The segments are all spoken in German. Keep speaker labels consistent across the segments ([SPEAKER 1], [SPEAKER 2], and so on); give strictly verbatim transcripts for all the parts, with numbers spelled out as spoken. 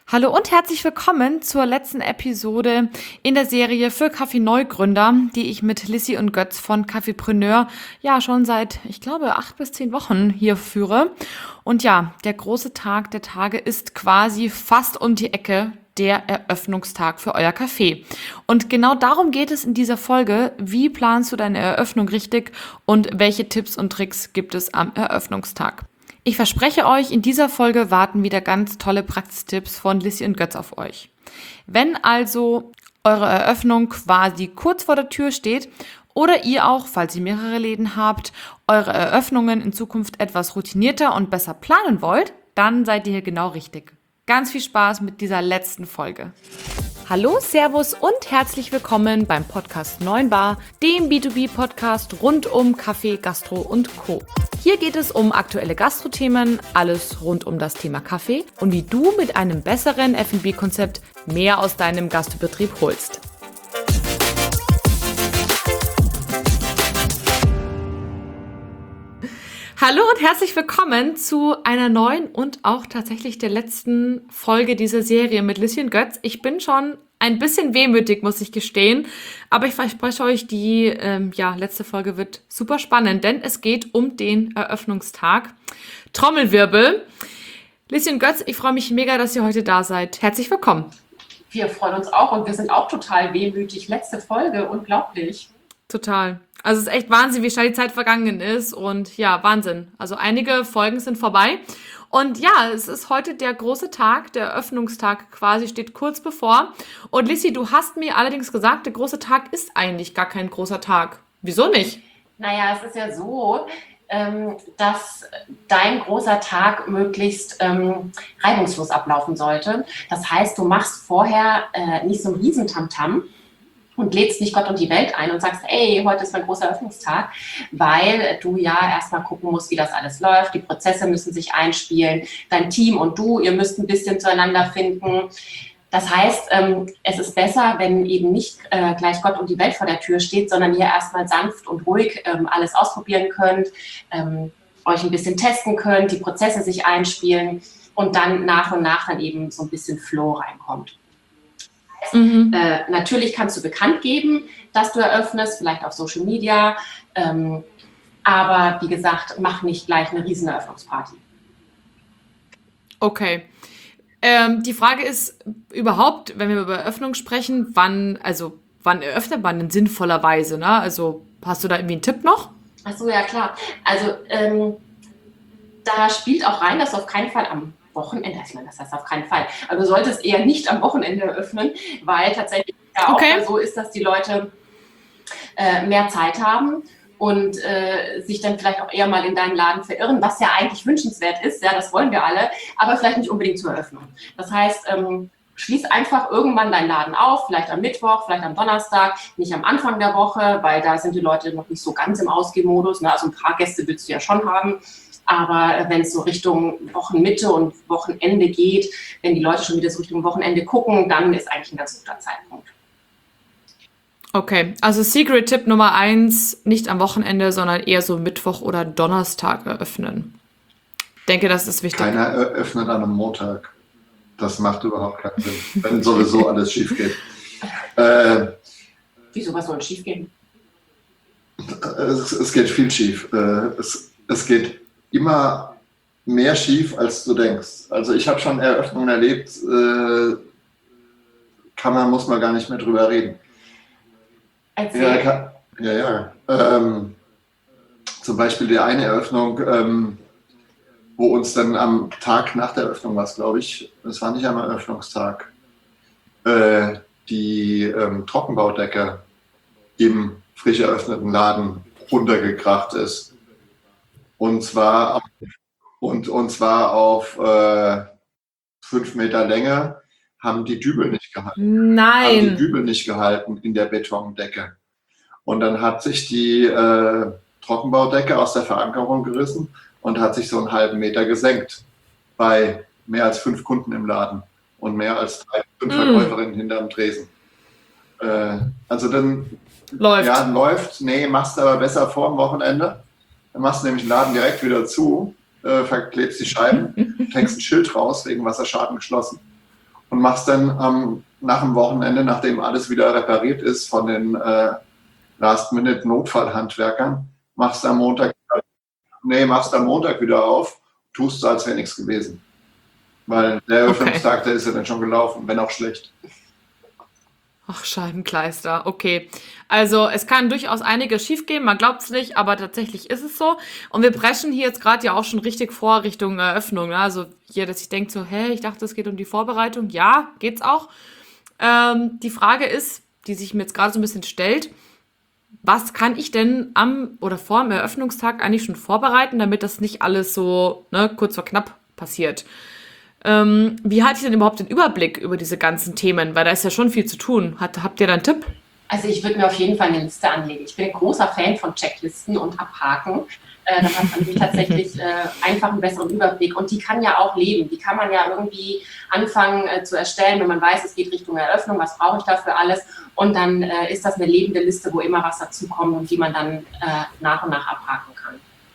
[SPEAKER 1] Hallo und herzlich willkommen zur letzten Episode in der Serie für Kaffee-Neugründer, die ich mit Lissy und Götz von Kaffeepreneur ja schon seit, ich glaube, acht bis zehn Wochen hier führe. Und ja, der große Tag der Tage ist quasi fast um die Ecke, der Eröffnungstag für euer Café. Und genau darum geht es in dieser Folge. Wie planst du deine Eröffnung richtig und welche Tipps und Tricks gibt es am Eröffnungstag? Ich verspreche euch, in dieser Folge warten wieder ganz tolle Praxistipps von Lissy und Götz auf euch. Wenn also eure Eröffnung quasi kurz vor der Tür steht oder ihr auch, falls ihr mehrere Läden habt, eure Eröffnungen in Zukunft etwas routinierter und besser planen wollt, dann seid ihr hier genau richtig. Ganz viel Spaß mit dieser letzten Folge. Hallo, Servus und herzlich willkommen beim Podcast neun Bar, dem B zwei B-Podcast rund um Kaffee, Gastro und Co. Hier geht es um aktuelle Gastro-Themen, alles rund um das Thema Kaffee und wie du mit einem besseren F und B-Konzept mehr aus deinem Gastbetrieb holst. Hallo und herzlich willkommen zu einer neuen und auch tatsächlich der letzten Folge dieser Serie mit Lissy und Götz. Ich bin schon ein bisschen wehmütig, muss ich gestehen, aber ich verspreche euch, die ähm, ja, letzte Folge wird super spannend, denn es geht um den Eröffnungstag. Trommelwirbel. Lissy und Götz, ich freue mich mega, dass ihr heute da seid. Herzlich willkommen.
[SPEAKER 2] Wir freuen uns auch und wir sind auch total wehmütig. Letzte Folge, unglaublich.
[SPEAKER 1] Total. Also es ist echt Wahnsinn, wie schnell die Zeit vergangen ist und ja, Wahnsinn. Also einige Folgen sind vorbei und ja, es ist heute der große Tag, der Eröffnungstag quasi steht kurz bevor. Und Lissy, du hast mir allerdings gesagt, der große Tag ist eigentlich gar kein großer Tag. Wieso nicht?
[SPEAKER 2] Naja, es ist ja so, ähm, dass dein großer Tag möglichst ähm, reibungslos ablaufen sollte. Das heißt, du machst vorher äh, nicht so ein Riesentamtam und lädst nicht Gott und die Welt ein und sagst, ey, heute ist mein großer Eröffnungstag, weil du ja erstmal gucken musst, wie das alles läuft. Die Prozesse müssen sich einspielen. Dein Team und du, ihr müsst ein bisschen zueinander finden. Das heißt, ähm, es ist besser, wenn eben nicht äh, gleich Gott und die Welt vor der Tür steht, sondern ihr erstmal sanft und ruhig ähm, alles ausprobieren könnt, ähm, euch ein bisschen testen könnt, die Prozesse sich einspielen und dann nach und nach dann eben so ein bisschen Flow reinkommt. Mhm. Äh, natürlich kannst du bekannt geben, dass du eröffnest, vielleicht auf Social Media, ähm, aber wie gesagt, mach nicht gleich eine riesen Eröffnungsparty.
[SPEAKER 1] Okay. Ähm, die Frage ist überhaupt, wenn wir über Eröffnung sprechen, wann, also wann eröffnet man denn sinnvollerweise, ne? Also hast du da irgendwie einen Tipp noch?
[SPEAKER 2] Ach so, ja klar. Also ähm, da spielt auch rein, dass du auf keinen Fall am Wochenende, ich meine, das heißt auf keinen Fall, aber du solltest eher nicht am Wochenende eröffnen, weil tatsächlich ja
[SPEAKER 1] okay.
[SPEAKER 2] auch so ist, dass die Leute äh, mehr Zeit haben und äh, sich dann vielleicht auch eher mal in deinen Laden verirren, was ja eigentlich wünschenswert ist, ja, das wollen wir alle, aber vielleicht nicht unbedingt zur Eröffnung. Das heißt, ähm, schließ einfach irgendwann deinen Laden auf, vielleicht am Mittwoch, vielleicht am Donnerstag, nicht am Anfang der Woche, weil da sind die Leute noch nicht so ganz im Ausgehmodus, ne? Also ein paar Gäste willst du ja schon haben. Aber wenn es so Richtung Wochenmitte und Wochenende geht, wenn die Leute schon wieder so Richtung Wochenende gucken, dann ist eigentlich ein ganz guter Zeitpunkt.
[SPEAKER 1] Okay, also Secret-Tipp Nummer eins, nicht am Wochenende, sondern eher so Mittwoch oder Donnerstag eröffnen. Ich denke, das ist wichtig.
[SPEAKER 3] Keiner eröffnet an einem Montag. Das macht überhaupt keinen Sinn, wenn sowieso alles schief geht.
[SPEAKER 2] Äh, Wieso, was soll schief gehen?
[SPEAKER 3] Es, es geht viel schief. Es, es geht immer mehr schief, als du denkst. Also ich habe schon Eröffnungen erlebt, äh, kann man, muss man gar nicht mehr drüber reden.
[SPEAKER 2] Erzähl.
[SPEAKER 3] Ja, kann, ja, ja. Ähm, zum Beispiel die eine Eröffnung, ähm, wo uns dann am Tag nach der Eröffnung war es, glaube ich, es war nicht am Eröffnungstag, äh, die ähm, Trockenbaudecke im frisch eröffneten Laden runtergekracht ist. Und zwar, und, und zwar auf äh, fünf Meter Länge haben die Dübel nicht gehalten.
[SPEAKER 1] Nein.
[SPEAKER 3] Haben die Dübel nicht gehalten in der Betondecke. Und dann hat sich die äh, Trockenbaudecke aus der Verankerung gerissen und hat sich so einen halben Meter gesenkt bei mehr als fünf Kunden im Laden und mehr als drei, fünf mm. Verkäuferinnen hinterm Tresen. Äh, also dann
[SPEAKER 1] läuft.
[SPEAKER 3] Ja, läuft. Nee, machst aber besser vor dem Wochenende. Dann machst du nämlich den Laden direkt wieder zu, äh, verklebst die Scheiben, hängst ein Schild raus, wegen Wasserschaden geschlossen. und machst dann am, nach dem Wochenende, nachdem alles wieder repariert ist von den äh, Last-Minute-Notfallhandwerkern, machst am Montag, nee, machst am Montag wieder auf, tust so, als wäre nichts gewesen. Weil der Eröffnungstag, okay. Der ist ja dann schon gelaufen, wenn auch schlecht.
[SPEAKER 1] Ach, Scheibenkleister, okay. Also es kann durchaus einiges schiefgehen, man glaubt es nicht, aber tatsächlich ist es so. Und wir preschen hier jetzt gerade ja auch schon richtig vor Richtung Eröffnung. Ne? Also hier, dass ich denke so, hä, ich dachte, es geht um die Vorbereitung. Ja, geht's auch. Ähm, die Frage ist, die sich mir jetzt gerade so ein bisschen stellt, was kann ich denn am oder vor dem Eröffnungstag eigentlich schon vorbereiten, damit das nicht alles so ne, kurz vor knapp passiert? Ähm, wie halte ich denn überhaupt den Überblick über diese ganzen Themen? Weil da ist ja schon viel zu tun. Hat, habt ihr da einen Tipp?
[SPEAKER 2] Also ich würde mir auf jeden Fall eine Liste anlegen. Ich bin ein großer Fan von Checklisten und Abhaken. Äh, dann hat man nämlich tatsächlich äh, einfach einen besseren Überblick. Und die kann ja auch leben. Die kann man ja irgendwie anfangen äh, zu erstellen, wenn man weiß, es geht Richtung Eröffnung, was brauche ich dafür alles. Und dann äh, ist das eine lebende Liste, wo immer was dazukommt und die man dann äh, nach und nach abhaken kann.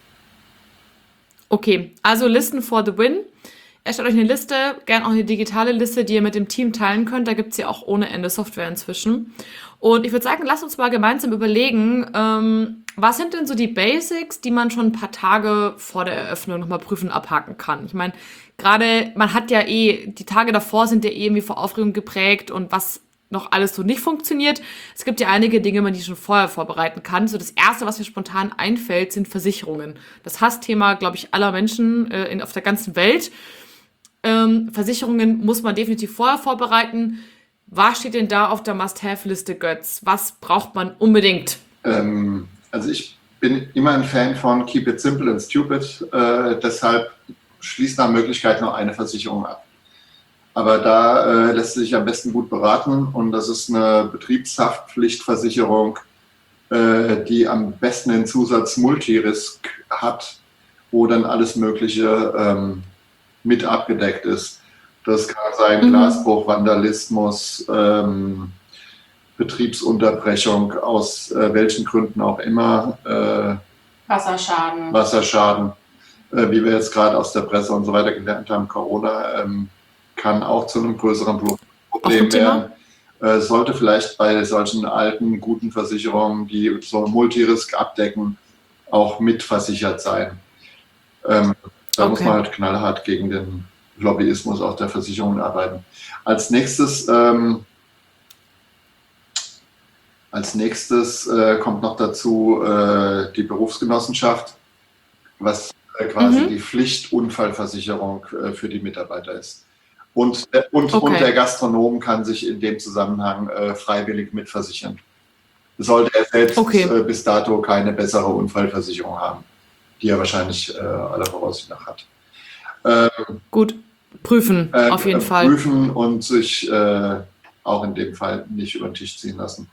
[SPEAKER 1] Okay, also Listen for the win. Erstellt euch eine Liste, gerne auch eine digitale Liste, die ihr mit dem Team teilen könnt. Da gibt es ja auch ohne Ende Software inzwischen. Und ich würde sagen, lasst uns mal gemeinsam überlegen, ähm, was sind denn so die Basics, die man schon ein paar Tage vor der Eröffnung nochmal prüfen und abhaken kann. Ich meine, gerade, man hat ja eh, die Tage davor sind ja eh irgendwie vor Aufregung geprägt und was noch alles so nicht funktioniert. Es gibt ja einige Dinge, man die schon vorher vorbereiten kann. So das Erste, was mir spontan einfällt, sind Versicherungen. Das Hassthema, glaube ich, aller Menschen äh, in, auf der ganzen Welt. Ähm, Versicherungen muss man definitiv vorher vorbereiten. Was steht denn da auf der Must-Have-Liste, Götz? Was braucht man unbedingt?
[SPEAKER 3] Ähm, also ich bin immer ein Fan von Keep it simple and stupid. Äh, deshalb schließt nach Möglichkeit nur eine Versicherung ab. Aber da äh, lässt sich am besten gut beraten und das ist eine Betriebshaftpflichtversicherung, äh, die am besten den Zusatz Multirisk hat, wo dann alles Mögliche ähm, mit abgedeckt ist. Das kann sein mhm. Glasbruch, Vandalismus, ähm, Betriebsunterbrechung, aus äh, welchen Gründen auch immer. Äh,
[SPEAKER 2] Wasserschaden.
[SPEAKER 3] Wasserschaden, äh, wie wir jetzt gerade aus der Presse und so weiter gelernt haben, Corona ähm, kann auch zu einem größeren Problem werden. Äh, sollte vielleicht bei solchen alten, guten Versicherungen, die so Multirisk abdecken, auch mitversichert sein. Ähm, Da okay. muss man halt knallhart gegen den Lobbyismus auch der Versicherungen arbeiten. Als nächstes, ähm, als nächstes äh, kommt noch dazu äh, die Berufsgenossenschaft, was äh, quasi mhm. die Pflichtunfallversicherung äh, für die Mitarbeiter ist. Und, äh, und, okay. und der Gastronom kann sich in dem Zusammenhang äh, freiwillig mitversichern. Sollte er selbst okay. äh, bis dato keine bessere Unfallversicherung haben, die er wahrscheinlich äh, aller Voraussicht nach hat. Ähm,
[SPEAKER 1] Gut, prüfen äh, auf jeden
[SPEAKER 3] äh,
[SPEAKER 1] Fall.
[SPEAKER 3] Prüfen und sich äh, auch in dem Fall nicht über den Tisch ziehen lassen.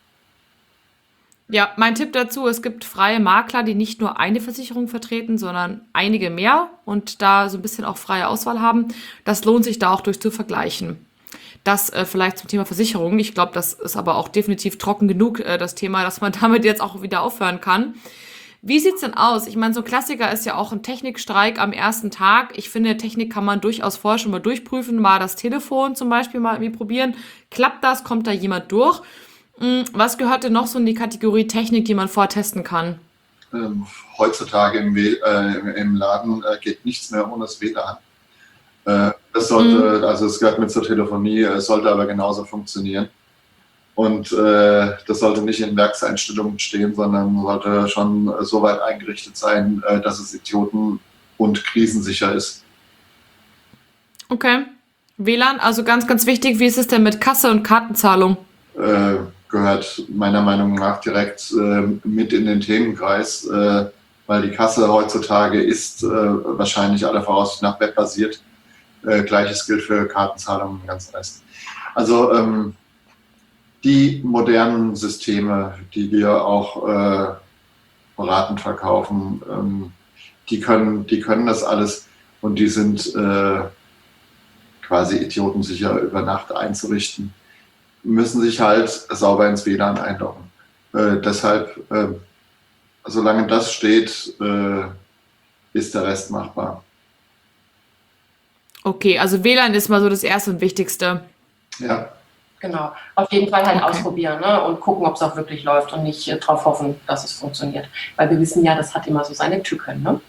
[SPEAKER 1] Ja, mein Tipp dazu, es gibt freie Makler, die nicht nur eine Versicherung vertreten, sondern einige mehr und da so ein bisschen auch freie Auswahl haben. Das lohnt sich da auch durch zu vergleichen. Das äh, vielleicht zum Thema Versicherung. Ich glaube, das ist aber auch definitiv trocken genug, äh, das Thema, dass man damit jetzt auch wieder aufhören kann. Wie sieht's denn aus? Ich meine, so ein Klassiker ist ja auch ein Technikstreik am ersten Tag. Ich finde, Technik kann man durchaus vorher schon mal durchprüfen, mal das Telefon zum Beispiel mal irgendwie probieren. Klappt das? Kommt da jemand durch? Was gehört denn noch so in die Kategorie Technik, die man vortesten kann?
[SPEAKER 3] Ähm, heutzutage im, w äh, im Laden äh, geht nichts mehr ohne das W L A N. Äh, das sollte, mhm. also es gehört mit zur Telefonie, es sollte aber genauso funktionieren. Und äh, das sollte nicht in Werkseinstellungen stehen, sondern sollte schon so weit eingerichtet sein, äh, dass es idioten- und krisensicher ist.
[SPEAKER 1] Okay. W L A N, also ganz, ganz wichtig. Wie ist es denn mit Kasse und Kartenzahlung?
[SPEAKER 3] Äh, gehört meiner Meinung nach direkt äh, mit in den Themenkreis, äh, weil die Kasse heutzutage ist äh, wahrscheinlich aller Voraussicht nach webbasiert. Äh, Gleiches gilt für Kartenzahlungen und ganz Rest. Also ähm, die modernen Systeme, die wir auch äh, beratend verkaufen, ähm, die können, die können das alles und die sind äh, quasi idiotensicher über Nacht einzurichten, müssen sich halt sauber ins W L A N einloggen. Äh, deshalb, äh, solange das steht, äh, ist der Rest machbar.
[SPEAKER 1] Okay, also W L A N ist mal so das Erste und Wichtigste.
[SPEAKER 3] Ja.
[SPEAKER 2] Genau. Auf jeden Fall halt
[SPEAKER 1] Okay.
[SPEAKER 2] ausprobieren, ne? Und gucken, ob es auch wirklich läuft und nicht äh, darauf hoffen, dass es funktioniert. Weil wir wissen ja, das hat immer so seine Tücken. Ne?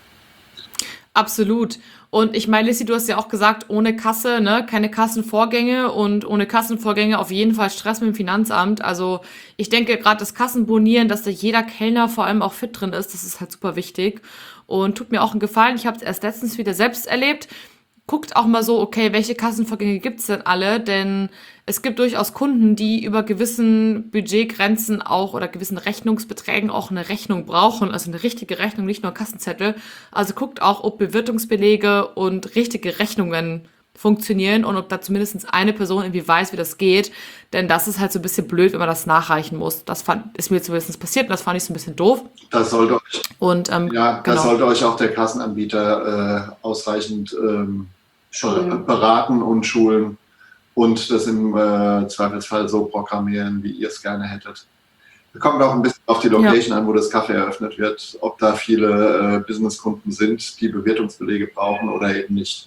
[SPEAKER 1] Absolut. Und ich meine, Lissy, du hast ja auch gesagt, ohne Kasse, ne, keine Kassenvorgänge und ohne Kassenvorgänge auf jeden Fall Stress mit dem Finanzamt. Also ich denke gerade das Kassenbonieren, dass da jeder Kellner vor allem auch fit drin ist, das ist halt super wichtig und tut mir auch einen Gefallen. Ich habe es erst letztens wieder selbst erlebt. Guckt auch mal so, okay, welche Kassenvorgänge gibt's denn alle? Denn es gibt durchaus Kunden, die über gewissen Budgetgrenzen auch oder gewissen Rechnungsbeträgen auch eine Rechnung brauchen, also eine richtige Rechnung, nicht nur Kassenzettel. Also guckt auch, ob Bewirtungsbelege und richtige Rechnungen funktionieren und ob da zumindest eine Person irgendwie weiß, wie das geht. Denn das ist halt so ein bisschen blöd, wenn man das nachreichen muss. Das fand, ist mir zumindest passiert und das fand ich so ein bisschen doof.
[SPEAKER 3] Das sollte euch,
[SPEAKER 1] Und ähm,
[SPEAKER 3] ja, das
[SPEAKER 1] genau.
[SPEAKER 3] sollte euch auch der Kassenanbieter äh, ausreichend ähm,
[SPEAKER 2] Schulen.
[SPEAKER 3] beraten und schulen und das im äh, Zweifelsfall so programmieren, wie ihr es gerne hättet. Kommt auch ein bisschen auf die Location an, wo das Café eröffnet wird, ob da viele äh, Businesskunden sind, die Bewirtungsbelege brauchen oder eben nicht.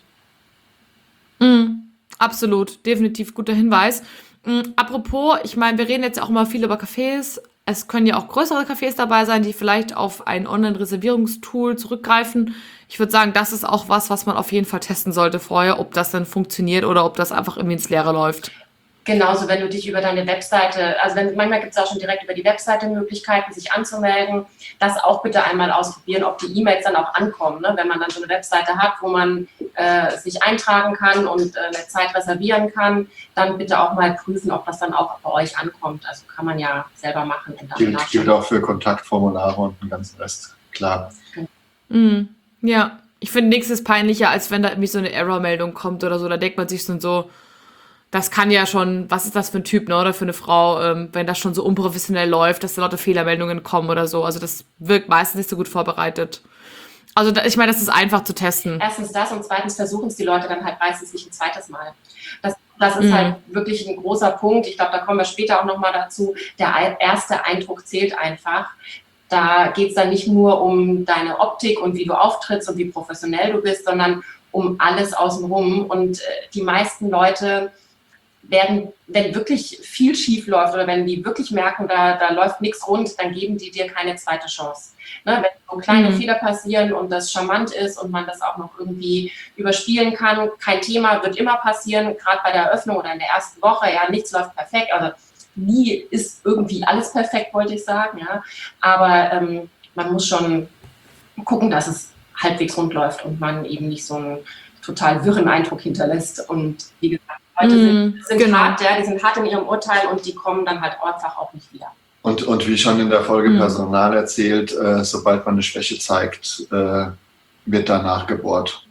[SPEAKER 1] Mm, absolut, definitiv guter Hinweis. Mm, apropos, ich meine, wir reden jetzt auch immer viel über Cafés. Es können ja auch größere Cafés dabei sein, die vielleicht auf ein Online-Reservierungstool zurückgreifen. Ich würde sagen, das ist auch was, was man auf jeden Fall testen sollte vorher, ob das dann funktioniert oder ob das einfach irgendwie ins Leere läuft.
[SPEAKER 2] Genauso, wenn du dich über deine Webseite, also wenn, manchmal gibt es auch schon direkt über die Webseite Möglichkeiten, sich anzumelden. Das auch bitte einmal ausprobieren, ob die E-Mails dann auch ankommen. Ne? Wenn man dann so eine Webseite hat, wo man äh, sich eintragen kann und äh, eine Zeit reservieren kann, dann bitte auch mal prüfen, ob das dann auch bei euch ankommt. Also kann man ja selber machen. Und dann
[SPEAKER 3] Gilt, gilt auch für Kontaktformulare und den ganzen Rest, klar.
[SPEAKER 1] Mm, ja, ich finde, nichts ist peinlicher, als wenn da irgendwie so eine Error-Meldung kommt oder so. Da denkt man sich so, so, das kann ja schon, was ist das für ein Typ, ne, oder für eine Frau, ähm, wenn das schon so unprofessionell läuft, dass da lauter Fehlermeldungen kommen oder so. Also das wirkt meistens nicht so gut vorbereitet. Also da, ich meine, das ist einfach zu testen.
[SPEAKER 2] Erstens das und zweitens versuchen es die Leute dann halt meistens nicht ein zweites Mal. Das, das ist
[SPEAKER 1] Mhm.
[SPEAKER 2] halt wirklich ein großer Punkt. Ich glaube, da kommen wir später auch nochmal dazu. Der ein- erste Eindruck zählt einfach. Da geht es dann nicht nur um deine Optik und wie du auftrittst und wie professionell du bist, sondern um alles außenrum. Und äh, die meisten Leute werden, wenn wirklich viel schief läuft oder wenn die wirklich merken, da, da läuft nichts rund, dann geben die dir keine zweite Chance. Ne, wenn so kleine
[SPEAKER 1] Mhm.
[SPEAKER 2] Fehler passieren und das charmant ist und man das auch noch irgendwie überspielen kann, kein Thema, wird immer passieren, gerade bei der Eröffnung oder in der ersten Woche, ja, nichts läuft perfekt, also nie ist irgendwie alles perfekt, wollte ich sagen, ja, aber ähm, man muss schon gucken, dass es halbwegs rund läuft und man eben nicht so einen total wirren Eindruck hinterlässt und wie gesagt, Leute
[SPEAKER 1] Mm,
[SPEAKER 2] sind, sind
[SPEAKER 1] genau.
[SPEAKER 2] hart, ja, die sind hart in ihrem Urteil und die kommen dann halt einfach auch nicht wieder.
[SPEAKER 3] Und, und wie schon in der Folge
[SPEAKER 1] Mhm.
[SPEAKER 3] Personal erzählt, äh, sobald man eine Schwäche zeigt, äh, wird danach gebohrt.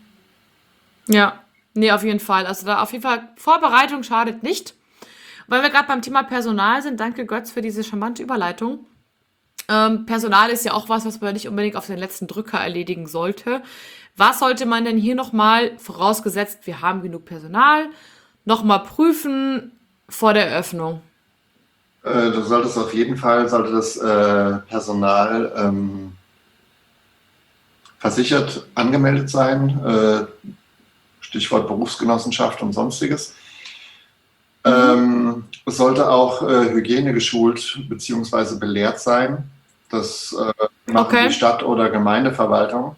[SPEAKER 1] Ja, nee, auf jeden Fall. Also da auf jeden Fall, Vorbereitung schadet nicht. Weil wir gerade beim Thema Personal sind, danke Götz für diese charmante Überleitung. Ähm, Personal ist ja auch was, was man nicht unbedingt auf den letzten Drücker erledigen sollte. Was sollte man denn hier nochmal, vorausgesetzt, wir haben genug Personal, nochmal prüfen vor der Eröffnung?
[SPEAKER 3] Äh, du solltest auf jeden Fall, sollte das äh, Personal ähm, versichert angemeldet sein, äh, Stichwort Berufsgenossenschaft und sonstiges.
[SPEAKER 1] Mhm.
[SPEAKER 3] Ähm, es sollte auch äh, Hygiene geschult bzw. belehrt sein. Das äh, machen
[SPEAKER 1] Okay.
[SPEAKER 3] die Stadt- oder Gemeindeverwaltung.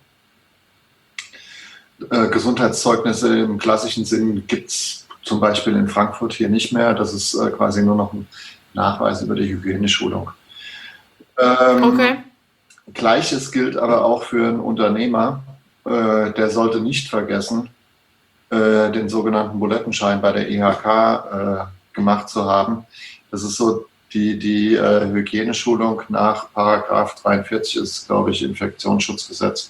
[SPEAKER 3] Äh, Gesundheitszeugnisse im klassischen Sinn gibt es zum Beispiel in Frankfurt hier nicht mehr. Das ist äh, quasi nur noch ein Nachweis über die Hygieneschulung. Ähm,
[SPEAKER 1] Okay.
[SPEAKER 3] Gleiches gilt aber auch für einen Unternehmer. Äh, der sollte nicht vergessen, äh, den sogenannten Bulettenschein bei der I H K äh, gemacht zu haben. Das ist so die, die äh, Hygieneschulung nach Paragraph dreiundvierzig ist, glaube ich, Infektionsschutzgesetz.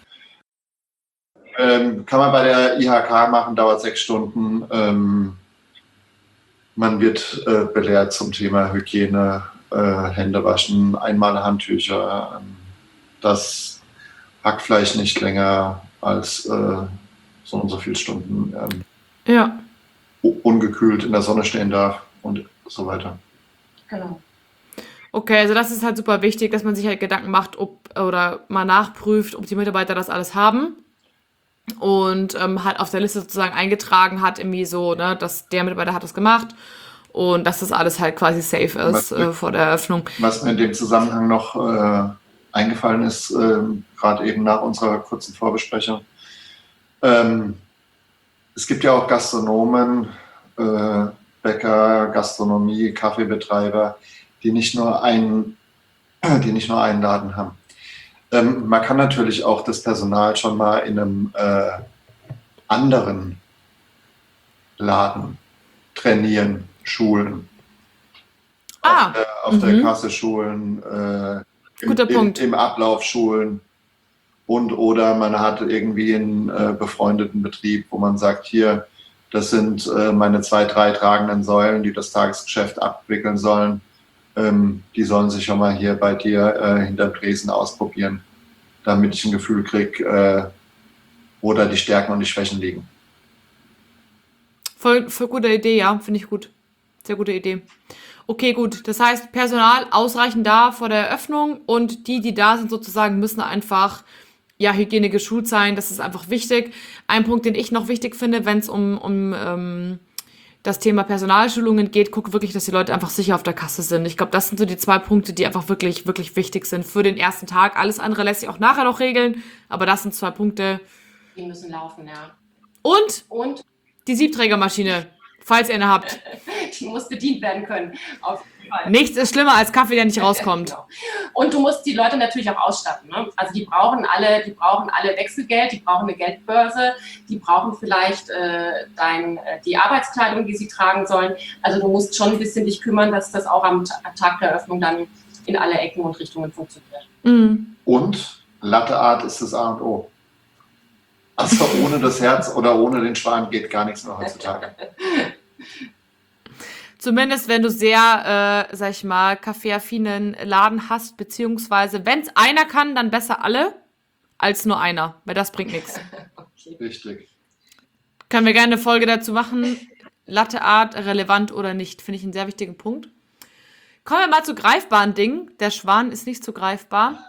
[SPEAKER 3] Ähm, kann man bei der I H K machen, dauert sechs Stunden. Ähm, man wird äh, belehrt zum Thema Hygiene, äh, Hände waschen, einmal Handtücher. Ähm, das Hackfleisch nicht länger als äh, so und so viele Stunden ähm,
[SPEAKER 1] Ja.
[SPEAKER 3] ungekühlt in der Sonne stehen darf und so weiter.
[SPEAKER 2] Genau.
[SPEAKER 1] Okay, also das ist halt super wichtig, dass man sich halt Gedanken macht, ob oder mal nachprüft, ob die Mitarbeiter das alles haben. und ähm, halt auf der Liste sozusagen eingetragen hat, irgendwie so, ne, dass der Mitarbeiter hat das gemacht und dass das alles halt quasi safe ist äh, vor der Eröffnung.
[SPEAKER 3] Was mir in dem Zusammenhang noch äh, eingefallen ist, äh, gerade eben nach unserer kurzen Vorbesprechung, ähm, es gibt ja auch Gastronomen, äh, Bäcker, Gastronomie, Kaffeebetreiber, die nicht nur einen, die nicht nur einen Laden haben. Ähm, man kann natürlich auch das Personal schon mal in einem äh, anderen Laden trainieren, schulen.
[SPEAKER 1] Ah,
[SPEAKER 3] auf der, auf
[SPEAKER 1] mhm.
[SPEAKER 3] der Kasse schulen, äh, im,
[SPEAKER 1] Guter
[SPEAKER 3] im,
[SPEAKER 1] Punkt.
[SPEAKER 3] im Ablauf schulen und oder man hat irgendwie einen äh, befreundeten Betrieb, wo man sagt, hier, das sind äh, meine zwei, drei tragenden Säulen, die das Tagesgeschäft abwickeln sollen. Ähm, die sollen sich schon mal hier bei dir äh, hinterm Tresen ausprobieren, damit ich ein Gefühl kriege, äh, wo da die Stärken und die Schwächen liegen.
[SPEAKER 1] Voll, voll gute Idee, ja, finde ich gut. Sehr gute Idee. Okay, gut. Das heißt, Personal ausreichend da vor der Eröffnung und die, die da sind sozusagen, müssen einfach, ja, Hygiene geschult sein. Das ist einfach wichtig. Ein Punkt, den ich noch wichtig finde, wenn es um, um ähm, das Thema Personalschulungen geht, guck wirklich, dass die Leute einfach sicher auf der Kasse sind. Ich glaube, das sind so die zwei Punkte, die einfach wirklich, wirklich wichtig sind für den ersten Tag. Alles andere lässt sich auch nachher noch regeln, aber das sind zwei Punkte.
[SPEAKER 2] Die müssen laufen, ja.
[SPEAKER 1] Und
[SPEAKER 2] Und
[SPEAKER 1] die Siebträgermaschine, falls ihr eine habt.
[SPEAKER 2] die muss bedient werden können. Auf jeden Fall.
[SPEAKER 1] Nichts ist schlimmer als Kaffee, der nicht rauskommt.
[SPEAKER 2] Genau. Und du musst die Leute natürlich auch ausstatten. Ne? Also die brauchen alle, die brauchen alle Wechselgeld, die brauchen eine Geldbörse, die brauchen vielleicht äh, dein, äh, die Arbeitskleidung, die sie tragen sollen. Also du musst schon ein bisschen dich kümmern, dass das auch am, am Tag der Eröffnung dann in alle Ecken und Richtungen funktioniert.
[SPEAKER 1] Mhm.
[SPEAKER 3] Und Latte Art ist das A und O. Also ohne das Herz oder ohne den Schwan geht gar nichts mehr heutzutage.
[SPEAKER 1] Zumindest wenn du sehr, äh, sag ich mal, kaffeeaffinen Laden hast, beziehungsweise wenn es einer kann, dann besser alle als nur einer, weil das bringt nichts.
[SPEAKER 2] Okay.
[SPEAKER 3] Richtig.
[SPEAKER 1] Können wir gerne eine Folge dazu machen. Latte Art, relevant oder nicht, finde ich einen sehr wichtigen Punkt. Kommen wir mal zu greifbaren Dingen. Der Schwan ist nicht so greifbar.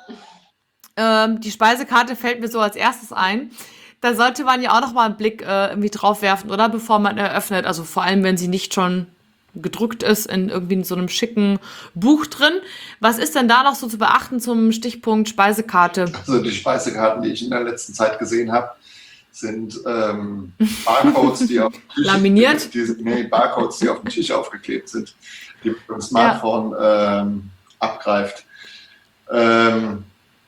[SPEAKER 1] Ähm, die Speisekarte fällt mir so als erstes ein. Da sollte man ja auch noch mal einen Blick äh, irgendwie drauf werfen, oder? Bevor man eröffnet. Also vor allem, wenn sie nicht schon gedruckt ist in irgendwie in so einem schicken Buch drin. Was ist denn da noch so zu beachten zum Stichpunkt Speisekarte?
[SPEAKER 3] Also die Speisekarten, die ich in der letzten Zeit gesehen habe, sind ähm, Barcodes, die auf dem Tisch,
[SPEAKER 1] Laminiert?
[SPEAKER 3] Die, nee, Barcodes, die auf dem Tisch aufgeklebt sind, die mit dem Smartphone ja. ähm, abgreift. Ähm,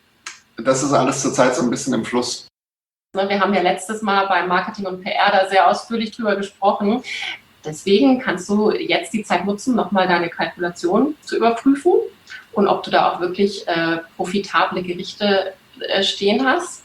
[SPEAKER 3] das ist alles zurzeit so ein bisschen im Fluss.
[SPEAKER 2] Wir haben ja letztes Mal beim Marketing und P R da sehr ausführlich drüber gesprochen. Deswegen kannst du jetzt die Zeit nutzen, nochmal deine Kalkulation zu überprüfen und ob du da auch wirklich äh, profitable Gerichte äh, stehen hast.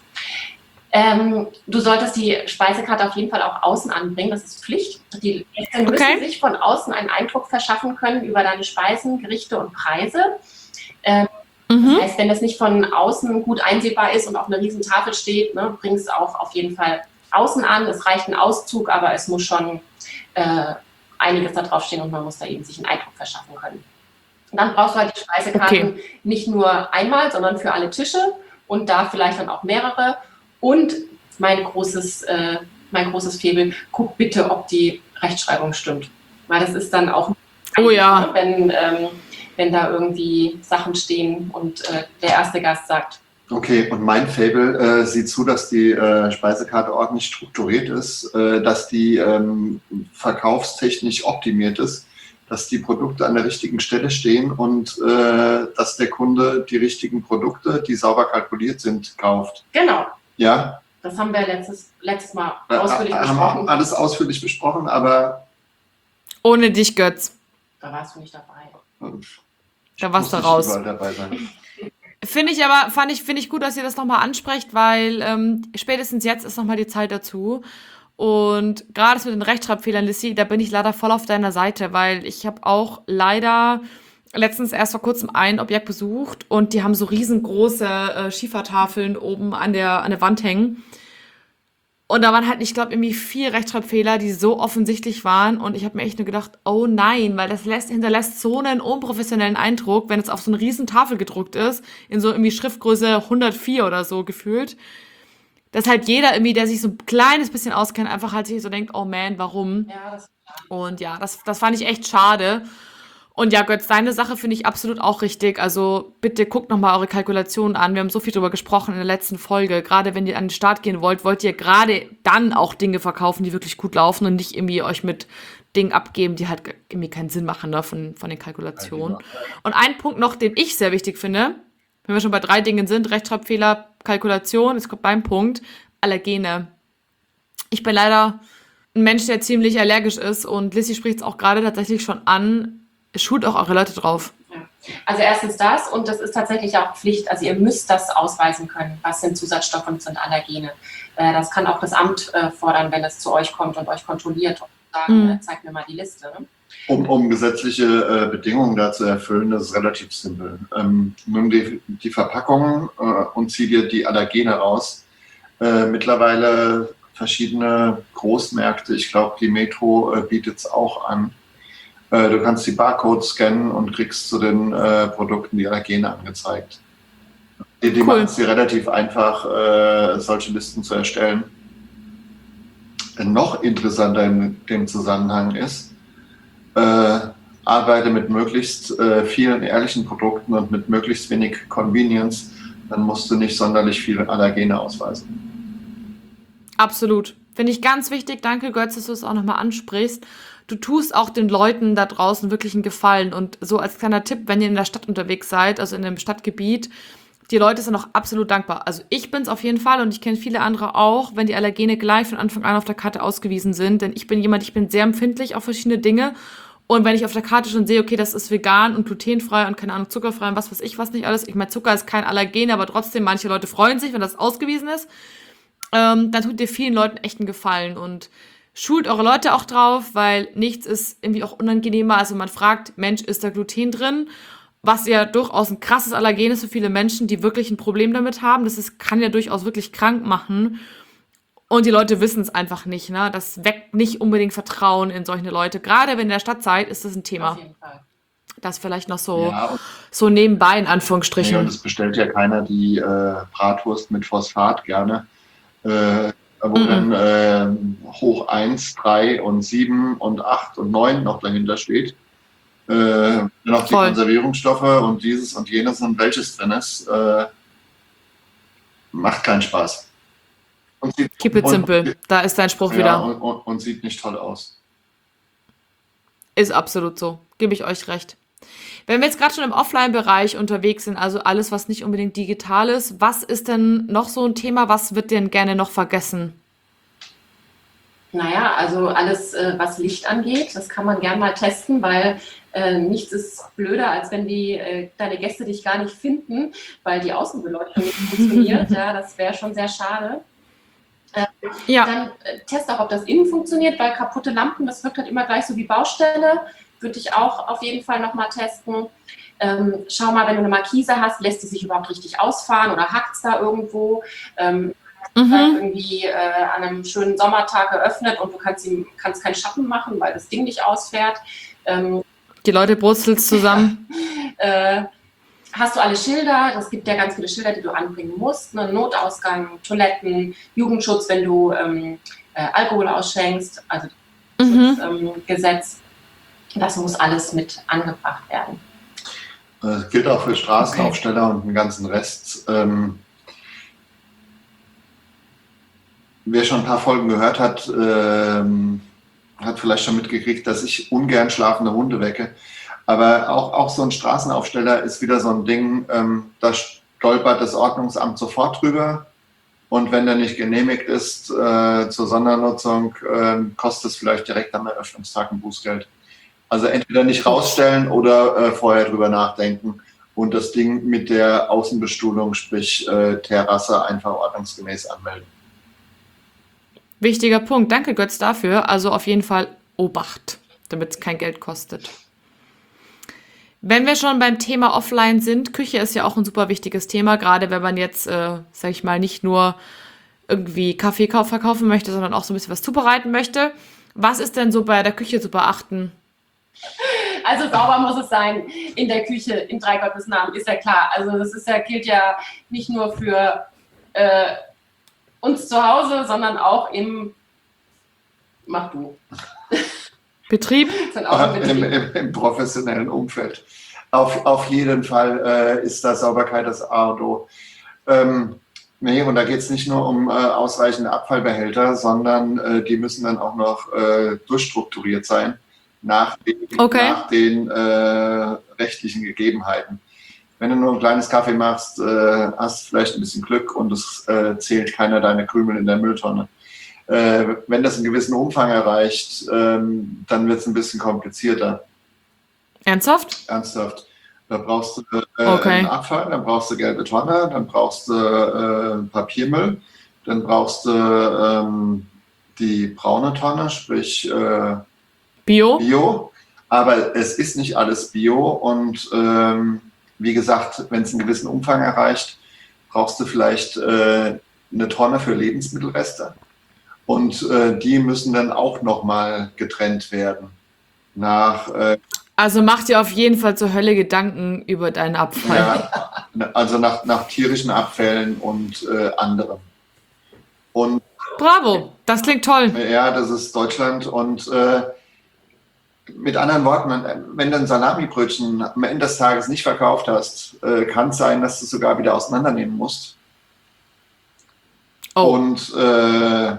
[SPEAKER 2] Ähm, du solltest die Speisekarte auf jeden Fall auch außen anbringen, das ist Pflicht. Die Gäste müssen
[SPEAKER 1] Okay.
[SPEAKER 2] sich von außen einen Eindruck verschaffen können über deine Speisen, Gerichte und Preise. Ähm,
[SPEAKER 1] Mhm.
[SPEAKER 2] Das heißt, wenn das nicht von außen gut einsehbar ist und auf einer riesen Tafel steht, ne, bring es auch auf jeden Fall außen an. Es reicht ein Auszug, aber es muss schon äh, einiges da drauf stehen und man muss da eben sich einen Eindruck verschaffen können. Und dann brauchst du halt die Speisekarten
[SPEAKER 1] Okay.
[SPEAKER 2] nicht nur einmal, sondern für alle Tische und da vielleicht dann auch mehrere. Und mein großes, äh, mein großes Faible, guck bitte, ob die Rechtschreibung stimmt. Weil das ist dann auch,
[SPEAKER 1] Oh ja.
[SPEAKER 2] wenn, ähm, wenn da irgendwie Sachen stehen und äh, der erste Gast sagt,
[SPEAKER 3] Okay, und mein Faible äh, sieht zu, dass die äh, Speisekarte ordentlich strukturiert ist, äh, dass die ähm, verkaufstechnisch optimiert ist, dass die Produkte an der richtigen Stelle stehen und äh, dass der Kunde die richtigen Produkte, die sauber kalkuliert sind, kauft.
[SPEAKER 2] genau,
[SPEAKER 3] Ja,
[SPEAKER 2] das haben wir letztes, letztes Mal
[SPEAKER 3] äh,
[SPEAKER 2] ausführlich
[SPEAKER 3] haben
[SPEAKER 2] besprochen.
[SPEAKER 3] wir alles ausführlich besprochen, aber
[SPEAKER 1] Ohne dich, Götz.
[SPEAKER 2] Da warst du nicht dabei.
[SPEAKER 3] äh,
[SPEAKER 1] Da warst du
[SPEAKER 3] muss nicht
[SPEAKER 1] raus.
[SPEAKER 3] überall dabei sein.
[SPEAKER 1] Finde ich aber, fand ich, finde ich gut, dass ihr das nochmal ansprecht, weil ähm, spätestens jetzt ist nochmal die Zeit dazu. Und gerade das mit den Rechtschreibfehlern, Lissy, da bin ich leider voll auf deiner Seite, weil ich habe auch leider letztens erst vor kurzem ein Objekt besucht und die haben so riesengroße äh, Schiefertafeln oben an der, an der Wand hängen. Und da waren halt, ich glaube, irgendwie vier Rechtschreibfehler, die so offensichtlich waren. Und ich habe mir echt nur gedacht, oh nein, weil das lässt, hinterlässt so einen unprofessionellen Eindruck, wenn es auf so eine riesen Tafel gedruckt ist, in so irgendwie Schriftgröße hundertvier oder so gefühlt. dass halt jeder irgendwie, der sich so ein kleines bisschen auskennt, einfach halt sich so denkt, oh man, warum?
[SPEAKER 2] Ja, das
[SPEAKER 1] Und ja, das, das fand ich echt schade. Und ja, Götz, deine Sache finde ich absolut auch richtig. Also bitte guckt nochmal eure Kalkulationen an. Wir haben so viel drüber gesprochen in der letzten Folge. Gerade wenn ihr an den Start gehen wollt, wollt ihr gerade dann auch Dinge verkaufen, die wirklich gut laufen und nicht irgendwie euch mit Dingen abgeben, die halt irgendwie keinen Sinn machen, ne, von, von den Kalkulationen. Und ein Punkt noch, den ich sehr wichtig finde, wenn wir schon bei drei Dingen sind, Rechtschreibfehler, Kalkulation, es kommt beim Punkt, Allergene. Ich bin leider ein Mensch, der ziemlich allergisch ist und Lissy spricht es auch gerade tatsächlich schon an. Schult auch eure Leute drauf.
[SPEAKER 2] Ja. Also erstens das und das ist tatsächlich auch Pflicht. Also ihr müsst das ausweisen können. Was sind Zusatzstoffe und sind Allergene? Äh, das kann auch das Amt äh, fordern, wenn es zu euch kommt und euch kontrolliert und sagen,
[SPEAKER 1] Mhm.
[SPEAKER 2] äh, zeigt mir mal die Liste. Ne?
[SPEAKER 3] Um, um gesetzliche äh, Bedingungen da zu erfüllen, das ist relativ simpel. Ähm, nimm die, die Verpackung äh, und zieh dir die Allergene raus. Äh, mittlerweile verschiedene Großmärkte, ich glaube, die Metro äh, bietet es auch an. Äh, du kannst die Barcodes scannen und kriegst zu den äh, Produkten die Allergene angezeigt. Die, die
[SPEAKER 1] Cool.
[SPEAKER 3] machen es dir relativ einfach, äh, solche Listen zu erstellen. Noch interessanter in dem Zusammenhang ist, äh, arbeite mit möglichst äh, vielen ehrlichen Produkten und mit möglichst wenig Convenience, dann musst du nicht sonderlich viele Allergene ausweisen.
[SPEAKER 1] Absolut. Finde ich ganz wichtig. Danke, Götz, dass du es auch nochmal ansprichst. Du tust auch den Leuten da draußen wirklich einen Gefallen. Und so als kleiner Tipp, wenn ihr in der Stadt unterwegs seid, also in einem Stadtgebiet, die Leute sind auch absolut dankbar. Also ich bin's auf jeden Fall und ich kenne viele andere auch, wenn die Allergene gleich von Anfang an auf der Karte ausgewiesen sind. Denn ich bin jemand, ich bin sehr empfindlich auf verschiedene Dinge. Und wenn ich auf der Karte schon sehe, okay, das ist vegan und glutenfrei und keine Ahnung, zuckerfrei und was weiß ich was nicht alles. Ich meine, Zucker ist kein Allergen, aber trotzdem, manche Leute freuen sich, wenn das ausgewiesen ist. Ähm, dann tut ihr vielen Leuten echt einen Gefallen und schult eure Leute auch drauf, weil nichts ist irgendwie auch unangenehmer. Also man fragt, Mensch, ist da Gluten drin? Was ja durchaus ein krasses Allergen ist für viele Menschen, die wirklich ein Problem damit haben. Das ist, kann ja durchaus wirklich krank machen. Und die Leute wissen es einfach nicht. Ne? Das weckt nicht unbedingt Vertrauen in solche Leute. Gerade wenn ihr in der Stadt seid, ist das ein Thema.
[SPEAKER 2] Auf jeden Fall.
[SPEAKER 1] Das vielleicht noch so,
[SPEAKER 3] Ja, und,
[SPEAKER 1] so nebenbei, in
[SPEAKER 3] nee,
[SPEAKER 1] Anführungsstrichen.
[SPEAKER 3] und es bestellt ja keiner die äh, Bratwurst mit Phosphat gerne, äh, wo
[SPEAKER 1] Mhm.
[SPEAKER 3] dann äh, hoch eins, drei und sieben und acht und neun noch dahinter steht. Äh, noch die
[SPEAKER 1] Voll.
[SPEAKER 3] Konservierungsstoffe und dieses und jenes und welches drin ist, äh, macht keinen Spaß. Und sieht,
[SPEAKER 1] Keep it
[SPEAKER 3] und,
[SPEAKER 1] simple. Da ist dein Spruch
[SPEAKER 3] ja,
[SPEAKER 1] wieder.
[SPEAKER 3] und, und, und sieht nicht toll aus.
[SPEAKER 1] Ist absolut so. Gebe ich euch recht. Wenn wir jetzt gerade schon im Offline-Bereich unterwegs sind, also alles, was nicht unbedingt digital ist, was ist denn noch so ein Thema, was wird denn gerne noch vergessen?
[SPEAKER 2] Naja, also alles, äh, was Licht angeht, das kann man gern mal testen, weil äh, nichts ist blöder, als wenn die äh, deine Gäste dich gar nicht finden, weil die Außenbeleuchtung nicht funktioniert. Ja, das wäre schon sehr schade.
[SPEAKER 1] Ja,
[SPEAKER 2] Dann äh, test auch, ob das innen funktioniert, weil kaputte Lampen, das wirkt halt immer gleich so wie Baustelle. Würde ich auch auf jeden Fall nochmal testen. Ähm, schau mal, wenn du eine Markise hast, lässt die sich überhaupt richtig ausfahren oder hackt es da irgendwo? Ähm,
[SPEAKER 1] mhm.
[SPEAKER 2] irgendwie äh, an einem schönen Sommertag geöffnet und du kannst, ihm, kannst keinen Schatten machen, weil das Ding nicht ausfährt. Ähm,
[SPEAKER 1] Die Leute brutzelt's zusammen.
[SPEAKER 2] äh, hast du alle Schilder? Es gibt ja ganz viele Schilder, die du anbringen musst. Ne? Notausgang, Toiletten, Jugendschutz, wenn du ähm, äh, Alkohol ausschenkst, also
[SPEAKER 1] Mhm.
[SPEAKER 2] das ähm, Gesetz. Das muss alles mit angebracht werden.
[SPEAKER 3] Das gilt auch für Straßenaufsteller und den ganzen Rest. Ähm, wer schon ein paar Folgen gehört hat, ähm, hat vielleicht schon mitgekriegt, dass ich ungern schlafende Hunde wecke. Aber auch, auch so ein Straßenaufsteller ist wieder so ein Ding, ähm, da stolpert das Ordnungsamt sofort drüber. Und wenn der nicht genehmigt ist äh, zur Sondernutzung, äh, kostet es vielleicht direkt am Eröffnungstag ein Bußgeld. Also entweder nicht rausstellen oder äh, vorher drüber nachdenken und das Ding mit der Außenbestuhlung, sprich äh, Terrasse, einfach ordnungsgemäß anmelden.
[SPEAKER 1] Wichtiger Punkt. Danke, Götz, dafür. Also auf jeden Fall Obacht, damit es kein Geld kostet. Wenn wir schon beim Thema Offline sind, Küche ist ja auch ein super wichtiges Thema, gerade wenn man jetzt, äh, sag ich mal, nicht nur irgendwie Kaffee kauf- verkaufen möchte, sondern auch so ein bisschen was zubereiten möchte. Was ist denn so bei der Küche zu beachten?
[SPEAKER 2] Also sauber muss es sein in der Küche, in drei Gottes Namen, ist ja klar. Also das ist ja, gilt ja nicht nur für äh, uns zu Hause, sondern auch im, mach du.
[SPEAKER 1] Betrieb?
[SPEAKER 2] Auch im,
[SPEAKER 3] Im,
[SPEAKER 2] Betrieb.
[SPEAKER 3] im, Im professionellen Umfeld. Auf, auf jeden Fall äh, ist da Sauberkeit das A und O. Ähm, nee, und da geht es nicht nur um äh, ausreichende Abfallbehälter, sondern äh, die müssen dann auch noch äh, durchstrukturiert sein nach den,
[SPEAKER 1] okay.
[SPEAKER 3] nach den äh, rechtlichen Gegebenheiten. Wenn du nur ein kleines Kaffee machst, äh, hast du vielleicht ein bisschen Glück und es äh, zählt keiner deine Krümel in der Mülltonne. Äh, wenn das einen gewissen Umfang erreicht, ähm, dann wird es ein bisschen komplizierter.
[SPEAKER 1] Ernsthaft?
[SPEAKER 3] Ernsthaft. Da brauchst du äh,
[SPEAKER 1] Okay.
[SPEAKER 3] einen Abfall, dann brauchst du gelbe Tonne, dann brauchst du äh, Papiermüll, dann brauchst du ähm, die braune Tonne, sprich äh,
[SPEAKER 1] Bio?
[SPEAKER 3] Bio. Aber es ist nicht alles Bio und ähm, wie gesagt, wenn es einen gewissen Umfang erreicht, brauchst du vielleicht äh, eine Tonne für Lebensmittelreste und äh, die müssen dann auch nochmal getrennt werden. Nach, äh,
[SPEAKER 1] Also mach dir auf jeden Fall zur Hölle Gedanken über deinen Abfall.
[SPEAKER 3] ja, also nach, nach tierischen Abfällen und äh, anderem. Und
[SPEAKER 1] Bravo, das klingt toll.
[SPEAKER 3] ja, das ist Deutschland und äh, mit anderen Worten, wenn du ein Salamibrötchen am Ende des Tages nicht verkauft hast, äh, kann es sein, dass du es sogar wieder auseinandernehmen musst.
[SPEAKER 1] Oh.
[SPEAKER 3] Und äh,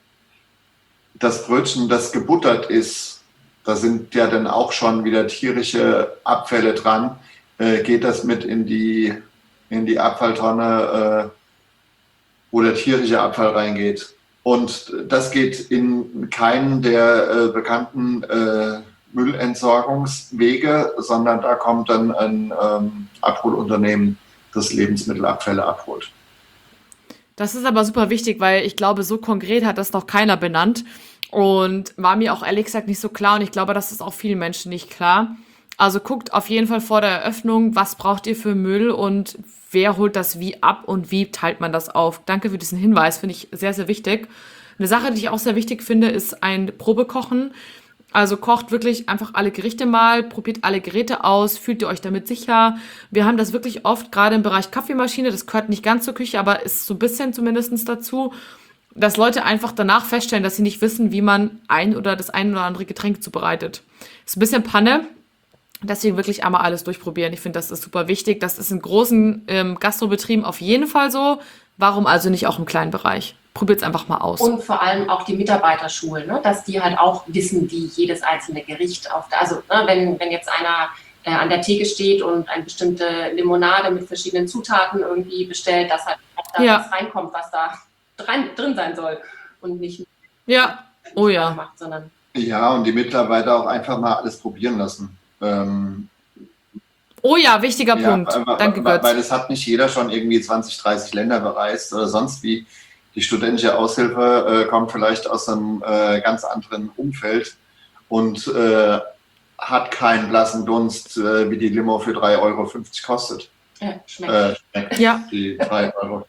[SPEAKER 3] das Brötchen, das gebuttert ist, da sind ja dann auch schon wieder tierische Abfälle dran, äh, geht das mit in die, in die Abfalltonne, äh, wo der tierische Abfall reingeht. Und das geht in keinen der äh, bekannten äh, Müllentsorgungswege, sondern da kommt dann ein ähm, Abholunternehmen, das Lebensmittelabfälle abholt.
[SPEAKER 1] Das ist aber super wichtig, weil ich glaube, so konkret hat das noch keiner benannt und war mir auch ehrlich gesagt nicht so klar und ich glaube, das ist auch vielen Menschen nicht klar. Also guckt auf jeden Fall vor der Eröffnung, was braucht ihr für Müll und wer holt das wie ab und wie teilt man das auf. Danke für diesen Hinweis, finde ich sehr, sehr wichtig. Eine Sache, die ich auch sehr wichtig finde, ist ein Probekochen. Also kocht wirklich einfach alle Gerichte mal, probiert alle Geräte aus, fühlt ihr euch damit sicher. Wir haben das wirklich oft, gerade im Bereich Kaffeemaschine, das gehört nicht ganz zur Küche, aber ist so ein bisschen zumindest dazu, dass Leute einfach danach feststellen, dass sie nicht wissen, wie man ein oder das ein oder andere Getränk zubereitet. Ist ein bisschen Panne, deswegen wirklich einmal alles durchprobieren. Ich finde, das ist super wichtig. Das ist in großen ähm, Gastrobetrieben auf jeden Fall so. Warum also nicht auch im kleinen Bereich? Probiert es einfach mal aus.
[SPEAKER 2] Und vor allem auch die Mitarbeiterschulen, ne? Dass die halt auch wissen, wie jedes einzelne Gericht auf der, also ne, wenn, wenn jetzt einer äh, an der Theke steht und eine bestimmte Limonade mit verschiedenen Zutaten irgendwie bestellt, dass halt auch da
[SPEAKER 1] Ja.
[SPEAKER 2] was reinkommt, was da dran, drin sein soll und nicht
[SPEAKER 1] Ja, oh ja.
[SPEAKER 2] macht, sondern
[SPEAKER 3] Ja, und die Mitarbeiter auch einfach mal alles probieren lassen. Ähm,
[SPEAKER 1] Oh ja, wichtiger
[SPEAKER 3] ja,
[SPEAKER 1] Punkt.
[SPEAKER 3] weil,
[SPEAKER 1] Danke,
[SPEAKER 3] weil,
[SPEAKER 1] Götz.
[SPEAKER 3] weil es hat nicht jeder schon irgendwie zwanzig, dreißig Länder bereist oder sonst wie. Die studentische Aushilfe äh, kommt vielleicht aus einem äh, ganz anderen Umfeld und äh, hat keinen blassen Dunst, äh, wie die Limo für drei Euro fünfzig kostet.
[SPEAKER 2] ja, schmeckt.
[SPEAKER 3] Äh, schmeckt
[SPEAKER 1] Ja.
[SPEAKER 3] die drei Euro.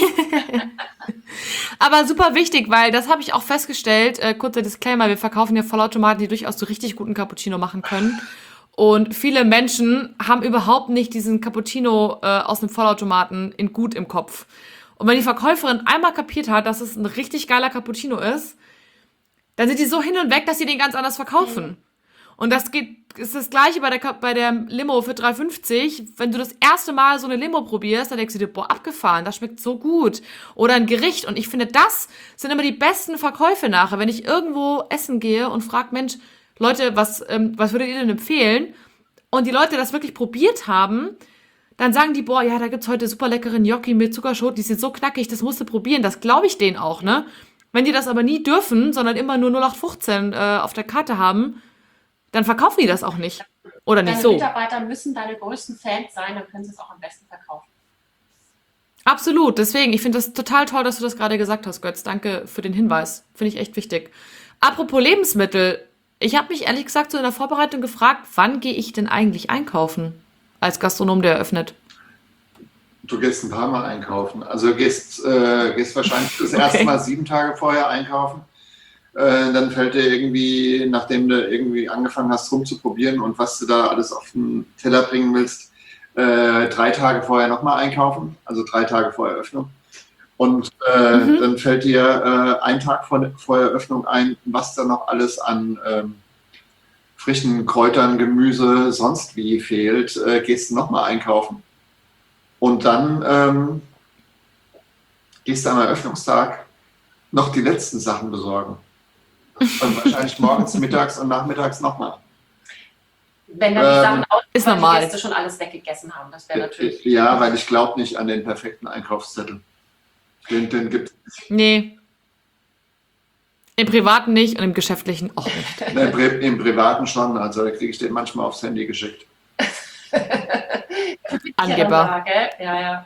[SPEAKER 1] Aber super wichtig, weil das habe ich auch festgestellt. Äh, kurzer Disclaimer, wir verkaufen ja Vollautomaten, die durchaus so richtig guten Cappuccino machen können. Und viele Menschen haben überhaupt nicht diesen Cappuccino äh, aus einem Vollautomaten in gut im Kopf. Und wenn die Verkäuferin einmal kapiert hat, dass es ein richtig geiler Cappuccino ist, dann sind die so hin und weg, dass sie den ganz anders verkaufen. Und das geht, ist das gleiche bei der, Ka- bei der Limo für drei fünfzig. Wenn du das erste Mal so eine Limo probierst, dann denkst du dir, boah, abgefahren, das schmeckt so gut. Oder ein Gericht. Und ich finde, das sind immer die besten Verkäufe nachher. Wenn ich irgendwo essen gehe und frage, Mensch, Leute, was, ähm, was würdet ihr denn empfehlen? Und die Leute das wirklich probiert haben, dann sagen die, boah, ja, da gibt's heute super leckere Gnocchi mit Zuckerschoten, die sind so knackig, das musst du probieren. Das glaube ich denen auch, ne? Wenn die das aber nie dürfen, sondern immer nur null acht fünfzehn äh, auf der Karte haben, dann verkaufen die das auch nicht. Oder nicht
[SPEAKER 2] Deine
[SPEAKER 1] so.
[SPEAKER 2] Mitarbeiter müssen deine größten Fans sein, dann können sie es auch am besten verkaufen.
[SPEAKER 1] Absolut, deswegen, ich finde das total toll, dass du das gerade gesagt hast, Götz. Danke für den Hinweis. Finde ich echt wichtig. Apropos Lebensmittel, ich habe mich ehrlich gesagt so in der Vorbereitung gefragt, wann gehe ich denn eigentlich einkaufen als Gastronom, der eröffnet?
[SPEAKER 3] Du gehst ein paar Mal einkaufen. Also gehst, äh, gehst wahrscheinlich das
[SPEAKER 1] Okay.
[SPEAKER 3] erste Mal sieben Tage vorher einkaufen. Äh, dann fällt dir irgendwie, nachdem du irgendwie angefangen hast rumzuprobieren und was du da alles auf den Teller bringen willst, äh, drei Tage vorher nochmal einkaufen, also drei Tage vor Eröffnung. Und äh, mhm. dann fällt dir äh, einen Tag vor, vor Eröffnung ein, was da noch alles an ähm, frischen Kräutern, Gemüse, sonst wie fehlt, äh, gehst du nochmal einkaufen. Und dann ähm, gehst du am Eröffnungstag noch die letzten Sachen besorgen. Und wahrscheinlich morgens, mittags und nachmittags nochmal.
[SPEAKER 2] Wenn dann die
[SPEAKER 3] ähm,
[SPEAKER 2] Sachen aus,
[SPEAKER 1] ist
[SPEAKER 2] weil die
[SPEAKER 1] normal.
[SPEAKER 2] Gäste schon alles weggegessen haben. Das wäre natürlich.
[SPEAKER 3] Ja, weil ich glaube nicht an den perfekten Einkaufszettel. Den, den gibt es.
[SPEAKER 1] Nee. Im Privaten nicht und im Geschäftlichen auch nicht.
[SPEAKER 3] Ne, Im, Im Privaten schon, also da kriege ich den manchmal aufs Handy geschickt.
[SPEAKER 1] Angeber.
[SPEAKER 2] Ja, ja.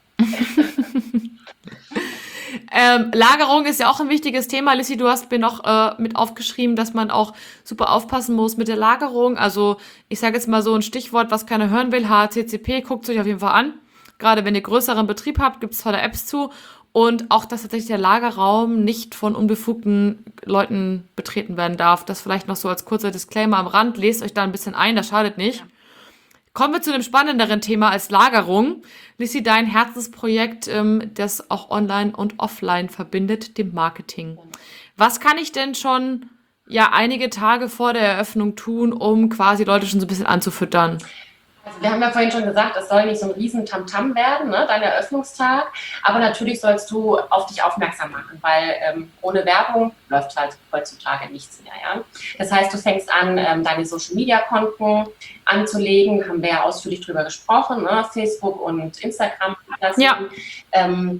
[SPEAKER 1] Ähm, Lagerung ist ja auch ein wichtiges Thema. Lissy, du hast mir noch äh, mit aufgeschrieben, dass man auch super aufpassen muss mit der Lagerung. Also ich sage jetzt mal so ein Stichwort, was keiner hören will, H A C C P, guckt es euch auf jeden Fall an. Gerade wenn ihr größeren Betrieb habt, gibt es tolle Apps zu. Und auch, dass tatsächlich der Lagerraum nicht von unbefugten Leuten betreten werden darf. Das vielleicht noch so als kurzer Disclaimer am Rand. Lest euch da ein bisschen ein, das schadet nicht. Ja. Kommen wir zu einem spannenderen Thema als Lagerung. Lissy, dein Herzensprojekt, ähm, das auch online und offline verbindet, dem Marketing. Was kann ich denn schon ja einige Tage vor der Eröffnung tun, um quasi Leute schon so ein bisschen anzufüttern?
[SPEAKER 2] Also wir haben ja vorhin schon gesagt, es soll nicht so ein riesen Tamtam werden, ne, dein Eröffnungstag. Aber natürlich sollst du auf dich aufmerksam machen, weil ähm, ohne Werbung läuft halt heutzutage nichts mehr. Ja? Das heißt, du fängst an, ähm, deine Social-Media-Konten anzulegen. Haben wir ja ausführlich drüber gesprochen, ne? Facebook und Instagram.
[SPEAKER 1] Ja.
[SPEAKER 2] Ähm,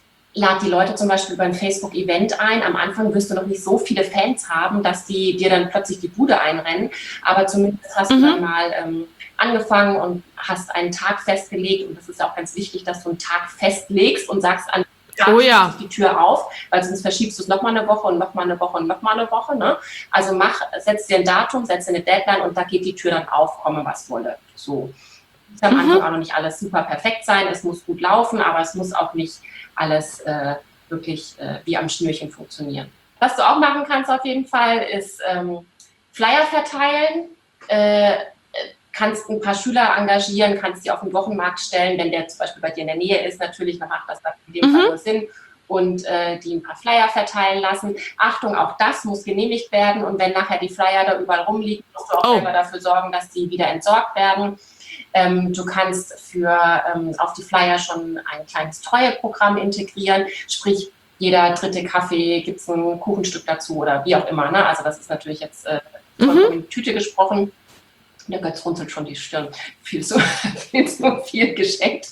[SPEAKER 2] lad die Leute zum Beispiel über ein Facebook-Event ein. Am Anfang wirst du noch nicht so viele Fans haben, dass die dir dann plötzlich die Bude einrennen. Aber zumindest hast mhm. du dann mal ähm, angefangen und hast einen Tag festgelegt. Und das ist auch ganz wichtig, dass du einen Tag festlegst und sagst, an Tag
[SPEAKER 1] oh ja.
[SPEAKER 2] die Tür auf, weil sonst verschiebst du es nochmal eine Woche und nochmal eine Woche und nochmal eine Woche. Ne? Also mach, setz dir ein Datum, setz dir eine Deadline und da geht die Tür dann auf, komme was wolle. So. Es muss am Anfang auch noch nicht alles super perfekt sein, es muss gut laufen, aber es muss auch nicht alles äh, wirklich äh, wie am Schnürchen funktionieren. Was du auch machen kannst auf jeden Fall, ist ähm, Flyer verteilen, äh, kannst ein paar Schüler engagieren, kannst die auf den Wochenmarkt stellen, wenn der zum Beispiel bei dir in der Nähe ist, natürlich, dann macht das in dem mhm. Fall nur Sinn, und äh, die ein paar Flyer verteilen lassen. Achtung, auch das muss genehmigt werden, und wenn nachher die Flyer da überall rumliegen, musst du auch oh. selber dafür sorgen, dass die wieder entsorgt werden. Ähm, du kannst für ähm, auf die Flyer schon ein kleines Treueprogramm integrieren, sprich jeder dritte Kaffee gibt es ein Kuchenstück dazu oder wie auch immer. Ne? Also das ist natürlich jetzt äh, von mhm. in Tüte gesprochen. Der Götz runzelt schon die Stirn. Viel zu viel, zu viel geschenkt.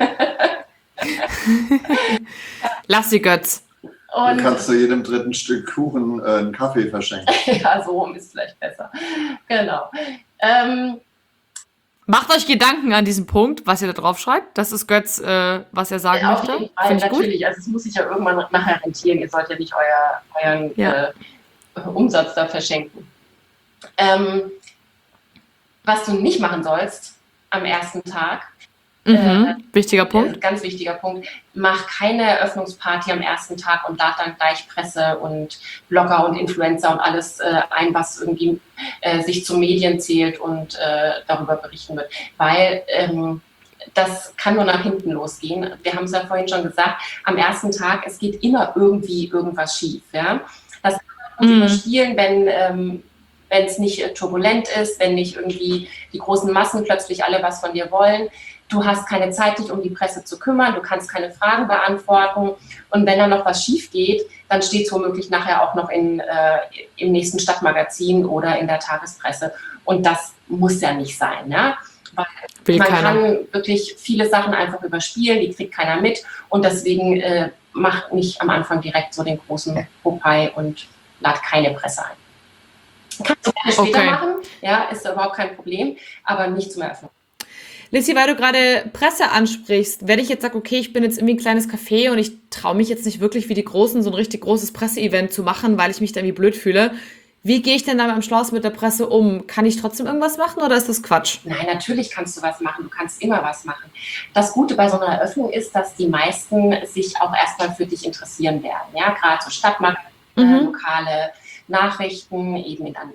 [SPEAKER 1] Lass sie, Götz.
[SPEAKER 3] Und du kannst zu jedem dritten Stück Kuchen äh, einen Kaffee verschenken.
[SPEAKER 2] Ja, so rum ist vielleicht besser. Genau. Ähm,
[SPEAKER 1] Macht euch Gedanken an diesem Punkt, was ihr da drauf schreibt. Das ist Götz, äh, was er sagen
[SPEAKER 2] ja, auf
[SPEAKER 1] möchte.
[SPEAKER 2] jeden Fall, natürlich. Gut. Also es muss sich ja irgendwann nachher rentieren. Ihr sollt ja nicht euer, euren ja. äh, Umsatz da verschenken. Ähm, was du nicht machen sollst am ersten Tag,
[SPEAKER 1] mhm, äh, wichtiger Punkt.
[SPEAKER 2] Äh, ganz wichtiger Punkt, mach keine Eröffnungsparty am ersten Tag und lad dann gleich Presse und Blogger und Influencer und alles äh, ein, was irgendwie äh, sich zu Medien zählt und äh, darüber berichten wird. Weil ähm, das kann nur nach hinten losgehen. Wir haben es ja vorhin schon gesagt, am ersten Tag, es geht immer irgendwie irgendwas schief. Ja? Das kann man mhm. überspielen, wenn... Ähm, wenn es nicht turbulent ist, wenn nicht irgendwie die großen Massen plötzlich alle was von dir wollen. Du hast keine Zeit, dich um die Presse zu kümmern, du kannst keine Fragen beantworten. Und wenn da noch was schief geht, dann steht es womöglich nachher auch noch in, äh, im nächsten Stadtmagazin oder in der Tagespresse. Und das muss ja nicht sein. Ja? Weil
[SPEAKER 1] Will
[SPEAKER 2] man
[SPEAKER 1] keiner.
[SPEAKER 2] kann wirklich viele Sachen einfach überspielen, die kriegt keiner mit. Und deswegen äh, macht nicht am Anfang direkt so den großen Popeye und lad keine Presse ein. Kannst du gerne später
[SPEAKER 1] okay.
[SPEAKER 2] machen, ja, ist überhaupt kein Problem, aber nicht zum Eröffnen.
[SPEAKER 1] Lissy, weil du gerade Presse ansprichst, wenn ich jetzt sage, okay, ich bin jetzt irgendwie ein kleines Café und ich traue mich jetzt nicht wirklich wie die Großen so ein richtig großes Presseevent zu machen, weil ich mich da irgendwie blöd fühle, wie gehe ich denn dann am Schluss mit der Presse um? Kann ich trotzdem irgendwas machen oder ist das Quatsch?
[SPEAKER 2] Nein, natürlich kannst du was machen, du kannst immer was machen. Das Gute bei so einer Eröffnung ist, dass die meisten sich auch erstmal für dich interessieren werden, ja, gerade so Stadtmarkt, mhm. äh, lokale Nachrichten, eben in einem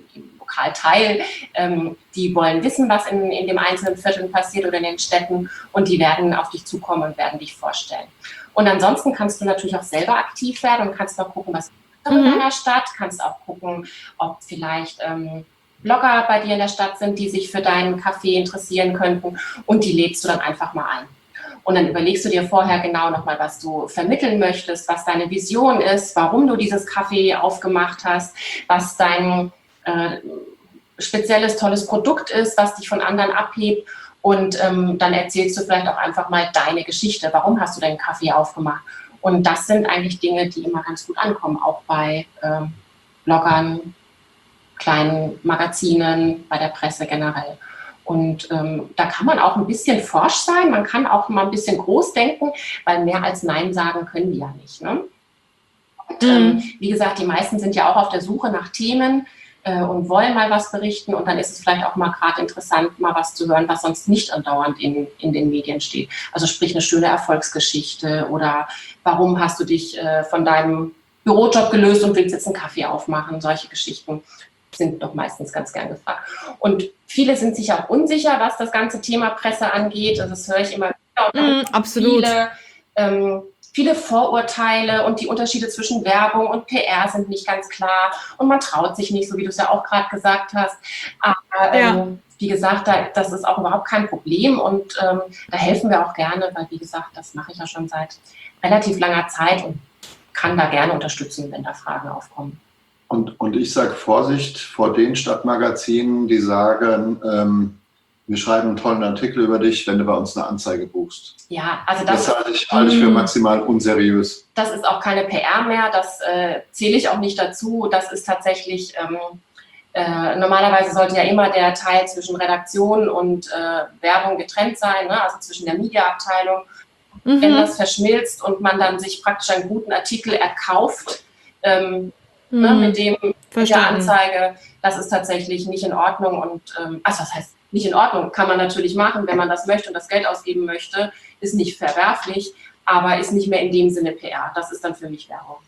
[SPEAKER 2] Lokalteil. Ähm, die wollen wissen, was in, in dem einzelnen Vierteln passiert oder in den Städten und die werden auf dich zukommen und werden dich vorstellen. Und ansonsten kannst du natürlich auch selber aktiv werden und kannst noch gucken, was in
[SPEAKER 1] Mhm.
[SPEAKER 2] deiner Stadt, kannst auch gucken, ob vielleicht ähm, Blogger bei dir in der Stadt sind, die sich für deinen Kaffee interessieren könnten und die lädst du dann einfach mal ein. Und dann überlegst du dir vorher genau nochmal, was du vermitteln möchtest, was deine Vision ist, warum du dieses Kaffee aufgemacht hast, was dein äh, spezielles, tolles Produkt ist, was dich von anderen abhebt. Und ähm, dann erzählst du vielleicht auch einfach mal deine Geschichte. Warum hast du deinen Kaffee aufgemacht? Und das sind eigentlich Dinge, die immer ganz gut ankommen, auch bei ähm, Bloggern, kleinen Magazinen, bei der Presse generell. Und ähm, da kann man auch ein bisschen forsch sein, man kann auch mal ein bisschen groß denken, weil mehr als Nein sagen können die ja nicht. Ne? Und,
[SPEAKER 1] Mhm.
[SPEAKER 2] ähm, wie gesagt, die meisten sind ja auch auf der Suche nach Themen äh, und wollen mal was berichten. Und dann ist es vielleicht auch mal gerade interessant, mal was zu hören, was sonst nicht andauernd in, in den Medien steht. Also sprich eine schöne Erfolgsgeschichte oder warum hast du dich äh, von deinem Bürojob gelöst und willst jetzt einen Kaffee aufmachen, solche Geschichten sind doch meistens ganz gern gefragt. Und viele sind sich auch unsicher, was das ganze Thema Presse angeht. Also das höre ich immer wieder.
[SPEAKER 1] Mhm, absolut.
[SPEAKER 2] Viele, ähm, viele Vorurteile und die Unterschiede zwischen Werbung und P R sind nicht ganz klar. Und man traut sich nicht, so wie du es ja auch gerade gesagt hast. Aber
[SPEAKER 1] Ja.
[SPEAKER 2] ähm, wie gesagt, da, das ist auch überhaupt kein Problem. Und ähm, da helfen wir auch gerne, weil wie gesagt, das mache ich ja schon seit relativ langer Zeit und kann da gerne unterstützen, wenn da Fragen aufkommen.
[SPEAKER 3] Und, und ich sage Vorsicht vor den Stadtmagazinen, die sagen, ähm, wir schreiben einen tollen Artikel über dich, wenn du bei uns eine Anzeige buchst.
[SPEAKER 2] Ja, also das,
[SPEAKER 3] Das halte ich, halte ich für maximal unseriös.
[SPEAKER 2] das ist auch keine P R mehr, das äh, zähle ich auch nicht dazu. Das ist tatsächlich, ähm, äh, normalerweise sollte ja immer der Teil zwischen Redaktion und äh, Werbung getrennt sein, ne? Also zwischen der Mediaabteilung.
[SPEAKER 1] Mhm.
[SPEAKER 2] Wenn das verschmilzt und man dann sich praktisch einen guten Artikel erkauft, ähm,
[SPEAKER 1] Mhm.
[SPEAKER 2] ne, mit, dem, mit der
[SPEAKER 1] Verstanden.
[SPEAKER 2] Anzeige, das ist tatsächlich nicht in Ordnung. Und ähm, also was heißt nicht in Ordnung? Kann man natürlich machen, wenn man das möchte und das Geld ausgeben möchte, ist nicht verwerflich, aber ist nicht mehr in dem Sinne P R. Das ist dann für mich Werbung.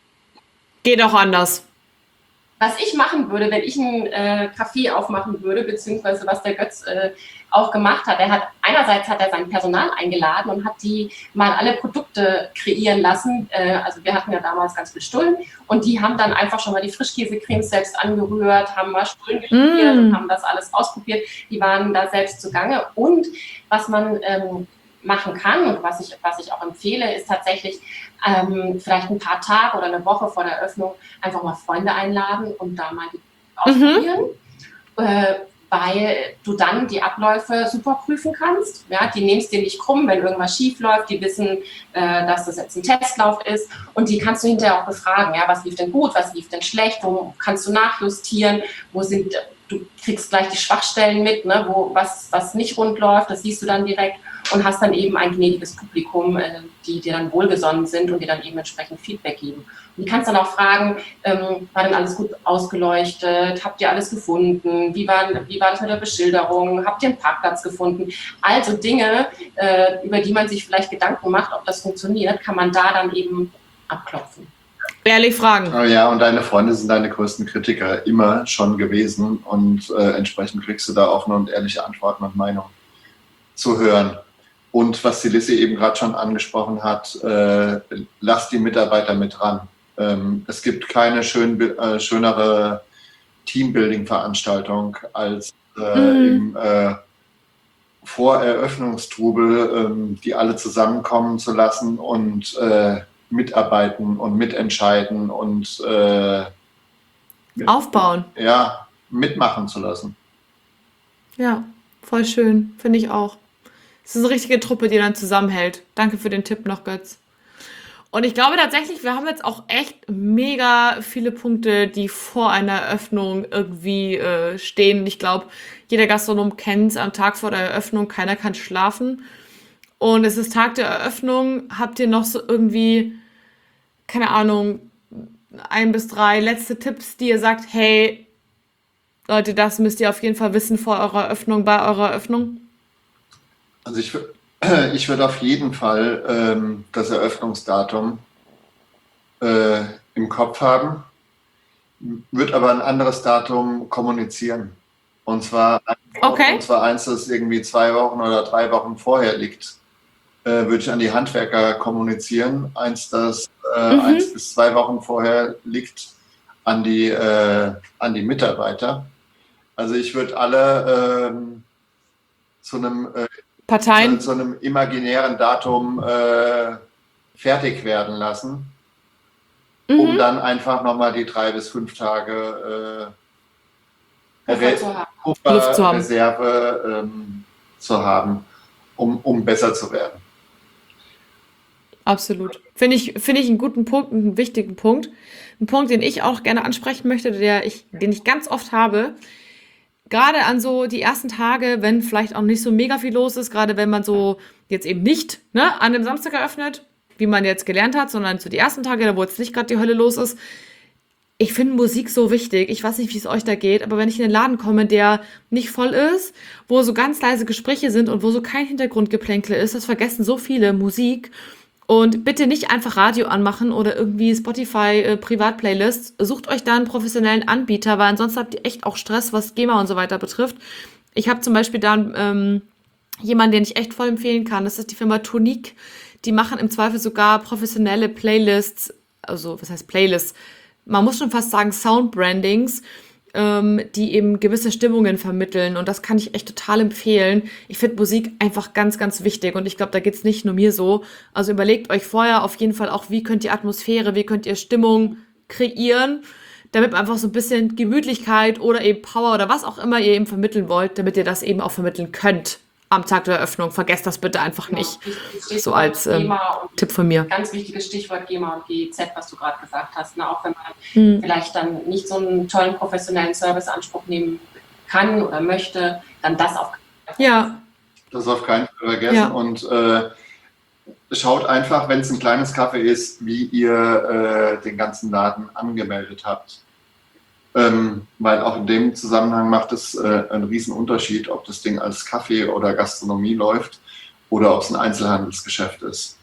[SPEAKER 1] Geht auch anders.
[SPEAKER 2] Was ich machen würde, wenn ich einen äh, Café aufmachen würde, beziehungsweise was der Götz äh, auch gemacht hat, er hat einerseits hat er sein Personal eingeladen und hat die mal alle Produkte kreieren lassen. Äh, also wir hatten ja damals ganz viel Stullen und die haben dann einfach schon mal die Frischkäsecremes selbst angerührt, haben mal Stullen gespielt
[SPEAKER 1] Mm.
[SPEAKER 2] und haben das alles ausprobiert. Die waren da selbst zugange. Und was man ähm, machen kann und was ich, was ich auch empfehle, ist tatsächlich ähm, vielleicht ein paar Tage oder eine Woche vor der Eröffnung einfach mal Freunde einladen und da mal die ausprobieren, äh, weil du dann die Abläufe super prüfen kannst. Ja, die nehmen es dir nicht krumm, wenn irgendwas schief läuft. Die wissen, äh, dass das jetzt ein Testlauf ist und die kannst du hinterher auch befragen. Ja, was lief denn gut, was lief denn schlecht, wo kannst du nachjustieren, wo sind, du kriegst gleich die Schwachstellen mit, ne, wo was, was nicht rund läuft, das siehst du dann direkt und hast dann eben ein gnädiges Publikum, äh, die dir dann wohlgesonnen sind und dir dann eben entsprechend Feedback geben. Und du kannst dann auch fragen, ähm, war denn alles gut ausgeleuchtet? Habt ihr alles gefunden? Wie war, wie war das mit der Beschilderung? Habt ihr einen Parkplatz gefunden? Also Dinge, äh, über die man sich vielleicht Gedanken macht, ob das funktioniert, kann man da dann eben abklopfen.
[SPEAKER 1] Ehrlich fragen.
[SPEAKER 3] Oh ja, und deine Freunde sind deine größten Kritiker immer schon gewesen und äh, entsprechend kriegst du da offene und ehrliche Antworten und Meinungen zu hören. Und was die Lissy eben gerade schon angesprochen hat, äh, lass die Mitarbeiter mit ran. Ähm, es gibt keine schön, äh, schönere Teambuilding-Veranstaltung als äh,
[SPEAKER 1] Mhm.
[SPEAKER 3] im äh, Voreröffnungstrubel, ähm, die alle zusammenkommen zu lassen und äh, mitarbeiten und mitentscheiden und äh, mit,
[SPEAKER 1] Aufbauen.
[SPEAKER 3] ja, mitmachen zu lassen.
[SPEAKER 1] Ja, voll schön. Finde ich auch. Es ist eine richtige Truppe, die dann zusammenhält. Danke für den Tipp noch, Götz. Und ich glaube tatsächlich, wir haben jetzt auch echt mega viele Punkte, die vor einer Eröffnung irgendwie äh, stehen. Ich glaube, jeder Gastronom kennt es am Tag vor der Eröffnung, keiner kann schlafen. Und es ist Tag der Eröffnung. Habt ihr noch so irgendwie, keine Ahnung, ein bis drei letzte Tipps, die ihr sagt, hey, Leute, das müsst ihr auf jeden Fall wissen vor eurer Eröffnung, bei eurer Eröffnung?
[SPEAKER 3] Also ich, wür- ich würde auf jeden Fall ähm, das Eröffnungsdatum äh, im Kopf haben. wird aber ein anderes Datum kommunizieren. Und zwar,
[SPEAKER 1] Okay.
[SPEAKER 3] und zwar eins, das irgendwie zwei Wochen oder drei Wochen vorher liegt, äh, würde ich an die Handwerker kommunizieren. Eins, das äh,
[SPEAKER 1] Mhm.
[SPEAKER 3] eins bis zwei Wochen vorher liegt, an die, äh, an die Mitarbeiter. Also ich würde alle ähm, zu einem, äh,
[SPEAKER 1] Parteien.
[SPEAKER 3] zu, zu einem imaginären Datum äh, fertig werden lassen, um
[SPEAKER 1] Mhm.
[SPEAKER 3] dann einfach nochmal die drei bis fünf Tage äh,
[SPEAKER 2] Puffer
[SPEAKER 3] Re-
[SPEAKER 2] zu haben.
[SPEAKER 3] Puffer,
[SPEAKER 1] Luft zu haben.
[SPEAKER 3] Reserve ähm, zu haben, um, um besser zu werden.
[SPEAKER 1] Absolut. Finde ich, finde ich einen guten Punkt, einen wichtigen Punkt. Ein Punkt, den ich auch gerne ansprechen möchte, der ich, den ich ganz oft habe. Gerade an so die ersten Tage, wenn vielleicht auch nicht so mega viel los ist, gerade wenn man so jetzt eben nicht, ne, an dem Samstag eröffnet, wie man jetzt gelernt hat, sondern so die ersten Tage, da wo jetzt nicht gerade die Hölle los ist. Ich finde Musik so wichtig. Ich weiß nicht, wie es euch da geht, aber wenn ich in den Laden komme, der nicht voll ist, wo so ganz leise Gespräche sind und wo so kein Hintergrundgeplänkel ist, das vergessen so viele Musik. Und bitte nicht einfach Radio anmachen oder irgendwie Spotify äh, Privatplaylists. Sucht euch da einen professionellen Anbieter, weil ansonsten habt ihr echt auch Stress, was GEMA und so weiter betrifft. Ich habe zum Beispiel da ähm, jemanden, den ich echt voll empfehlen kann. Das ist die Firma Tonique. Die machen im Zweifel sogar professionelle Playlists, also was heißt Playlists? Man muss schon fast sagen Soundbrandings, ähm, die eben gewisse Stimmungen vermitteln. Und das kann ich echt total empfehlen. Ich finde Musik einfach ganz, ganz wichtig. Und ich glaube, da geht's nicht nur mir so. Also überlegt euch vorher auf jeden Fall auch, wie könnt ihr Atmosphäre, wie könnt ihr Stimmung kreieren, damit man einfach so ein bisschen Gemütlichkeit oder eben Power oder was auch immer ihr eben vermitteln wollt, damit ihr das eben auch vermitteln könnt am Tag der Eröffnung. Vergesst das bitte einfach nicht.
[SPEAKER 2] Wichtiges
[SPEAKER 1] So als ähm,
[SPEAKER 2] GEMA und
[SPEAKER 1] Tipp von mir.
[SPEAKER 2] ganz wichtiges Stichwort GEMA und G E Z, was du gerade gesagt hast. Ne? Auch wenn man
[SPEAKER 1] Hm.
[SPEAKER 2] vielleicht dann nicht so einen tollen professionellen Serviceanspruch nehmen kann oder möchte, dann das auf
[SPEAKER 1] Ja,
[SPEAKER 3] Das auf keinen Fall vergessen.
[SPEAKER 1] Ja.
[SPEAKER 3] Und äh, schaut einfach, wenn es ein kleines Café ist, wie ihr äh, den ganzen Laden angemeldet habt. Ähm, weil auch in dem Zusammenhang macht es äh, einen riesen Unterschied, ob das Ding als Kaffee oder Gastronomie läuft oder ob es ein Einzelhandelsgeschäft ist.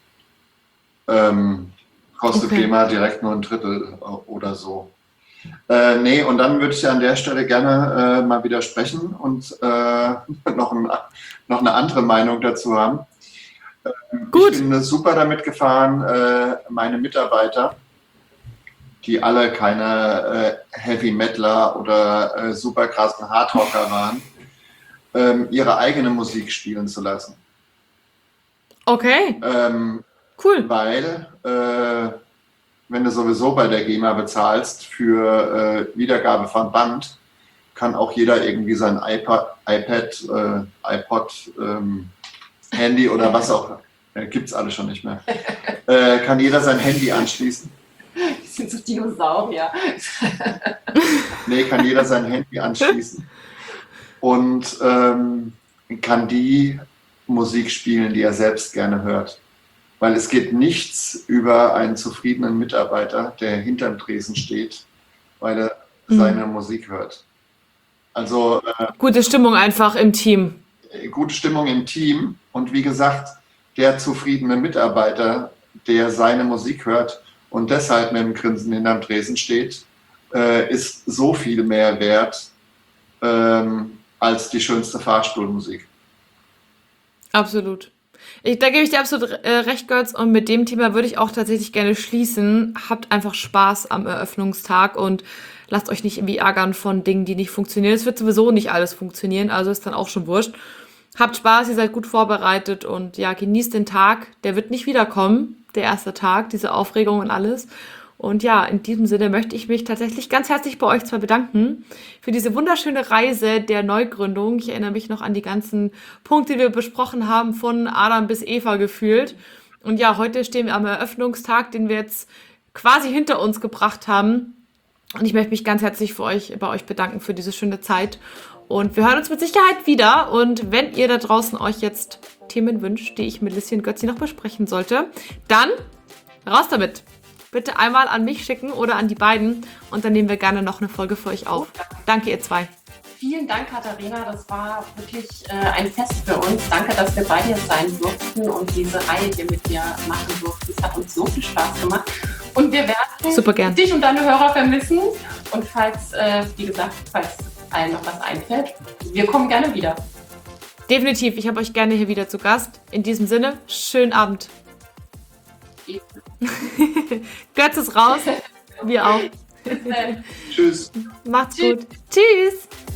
[SPEAKER 3] Ähm, kostet
[SPEAKER 1] Okay.
[SPEAKER 3] GEMA direkt nur ein Drittel äh, oder so. Äh, nee, und dann würde ich an der Stelle gerne äh, mal widersprechen und äh, noch, ein, noch eine andere Meinung dazu haben. Ähm,
[SPEAKER 1] Gut.
[SPEAKER 3] Ich bin super damit gefahren, äh, meine Mitarbeiter, die alle keine äh, Heavy Metaler oder äh, super krassen Hardrocker waren, ähm, ihre eigene Musik spielen zu lassen.
[SPEAKER 1] okay,
[SPEAKER 3] Ähm,
[SPEAKER 1] cool.
[SPEAKER 3] weil äh, wenn du sowieso bei der GEMA bezahlst für äh, Wiedergabe von Band, kann auch jeder irgendwie sein iPad, iPad äh, iPod, ähm, Handy oder was auch, äh, gibt es alle schon nicht mehr, äh, kann jeder sein Handy anschließen.
[SPEAKER 2] Das sind so Dinosaurier.
[SPEAKER 3] Nee, kann jeder sein Handy anschließen und ähm, kann die Musik spielen, die er selbst gerne hört. Weil es geht nichts über einen zufriedenen Mitarbeiter, der hinterm Tresen steht, weil er
[SPEAKER 1] Mhm.
[SPEAKER 3] seine Musik hört. Also äh,
[SPEAKER 1] Gute Stimmung einfach im Team.
[SPEAKER 3] gute Stimmung im Team und wie gesagt, der zufriedene Mitarbeiter, der seine Musik hört und deshalb mit dem Grinsen hinterm Tresen steht, äh, ist so viel mehr wert ähm, als die schönste Fahrstuhlmusik.
[SPEAKER 1] Absolut. Ich, da gebe ich dir absolut äh, recht, Götz. Und mit dem Thema würde ich auch tatsächlich gerne schließen. Habt einfach Spaß am Eröffnungstag und lasst euch nicht irgendwie ärgern von Dingen, die nicht funktionieren. Es wird sowieso nicht alles funktionieren, also ist dann auch schon wurscht. Habt Spaß, ihr seid gut vorbereitet und ja, genießt den Tag. Der wird nicht wiederkommen, der erste Tag, diese Aufregung und alles. Und ja, in diesem Sinne möchte ich mich tatsächlich ganz herzlich bei euch zwei bedanken für diese wunderschöne Reise der Neugründung. Ich erinnere mich noch an die ganzen Punkte, die wir besprochen haben, von Adam bis Eva gefühlt. Und ja, heute stehen wir am Eröffnungstag, den wir jetzt quasi hinter uns gebracht haben. Und ich möchte mich ganz herzlich für euch, bei euch bedanken für diese schöne Zeit. Und wir hören uns mit Sicherheit wieder. Und wenn ihr da draußen euch jetzt Themen wünscht, die ich mit Lissi und Götzi noch besprechen sollte, dann raus damit. Bitte einmal an mich schicken oder an die beiden und dann nehmen wir gerne noch eine Folge für euch auf. Danke, ihr zwei.
[SPEAKER 2] Vielen Dank, Katharina. Das war wirklich äh, ein Fest für uns. Danke, dass wir bei dir sein durften und diese Reihe hier mit dir machen durften. Es hat uns so viel Spaß gemacht. Und wir werden
[SPEAKER 1] Super gern.
[SPEAKER 2] dich und deine Hörer vermissen. Und falls, äh, wie gesagt, falls allen noch was einfällt, wir kommen gerne wieder.
[SPEAKER 1] Definitiv, ich habe euch gerne hier wieder zu Gast. In diesem Sinne, schönen Abend. Götz ist raus, wir auch.
[SPEAKER 3] Tschüss.
[SPEAKER 1] Macht's gut. Tschüss.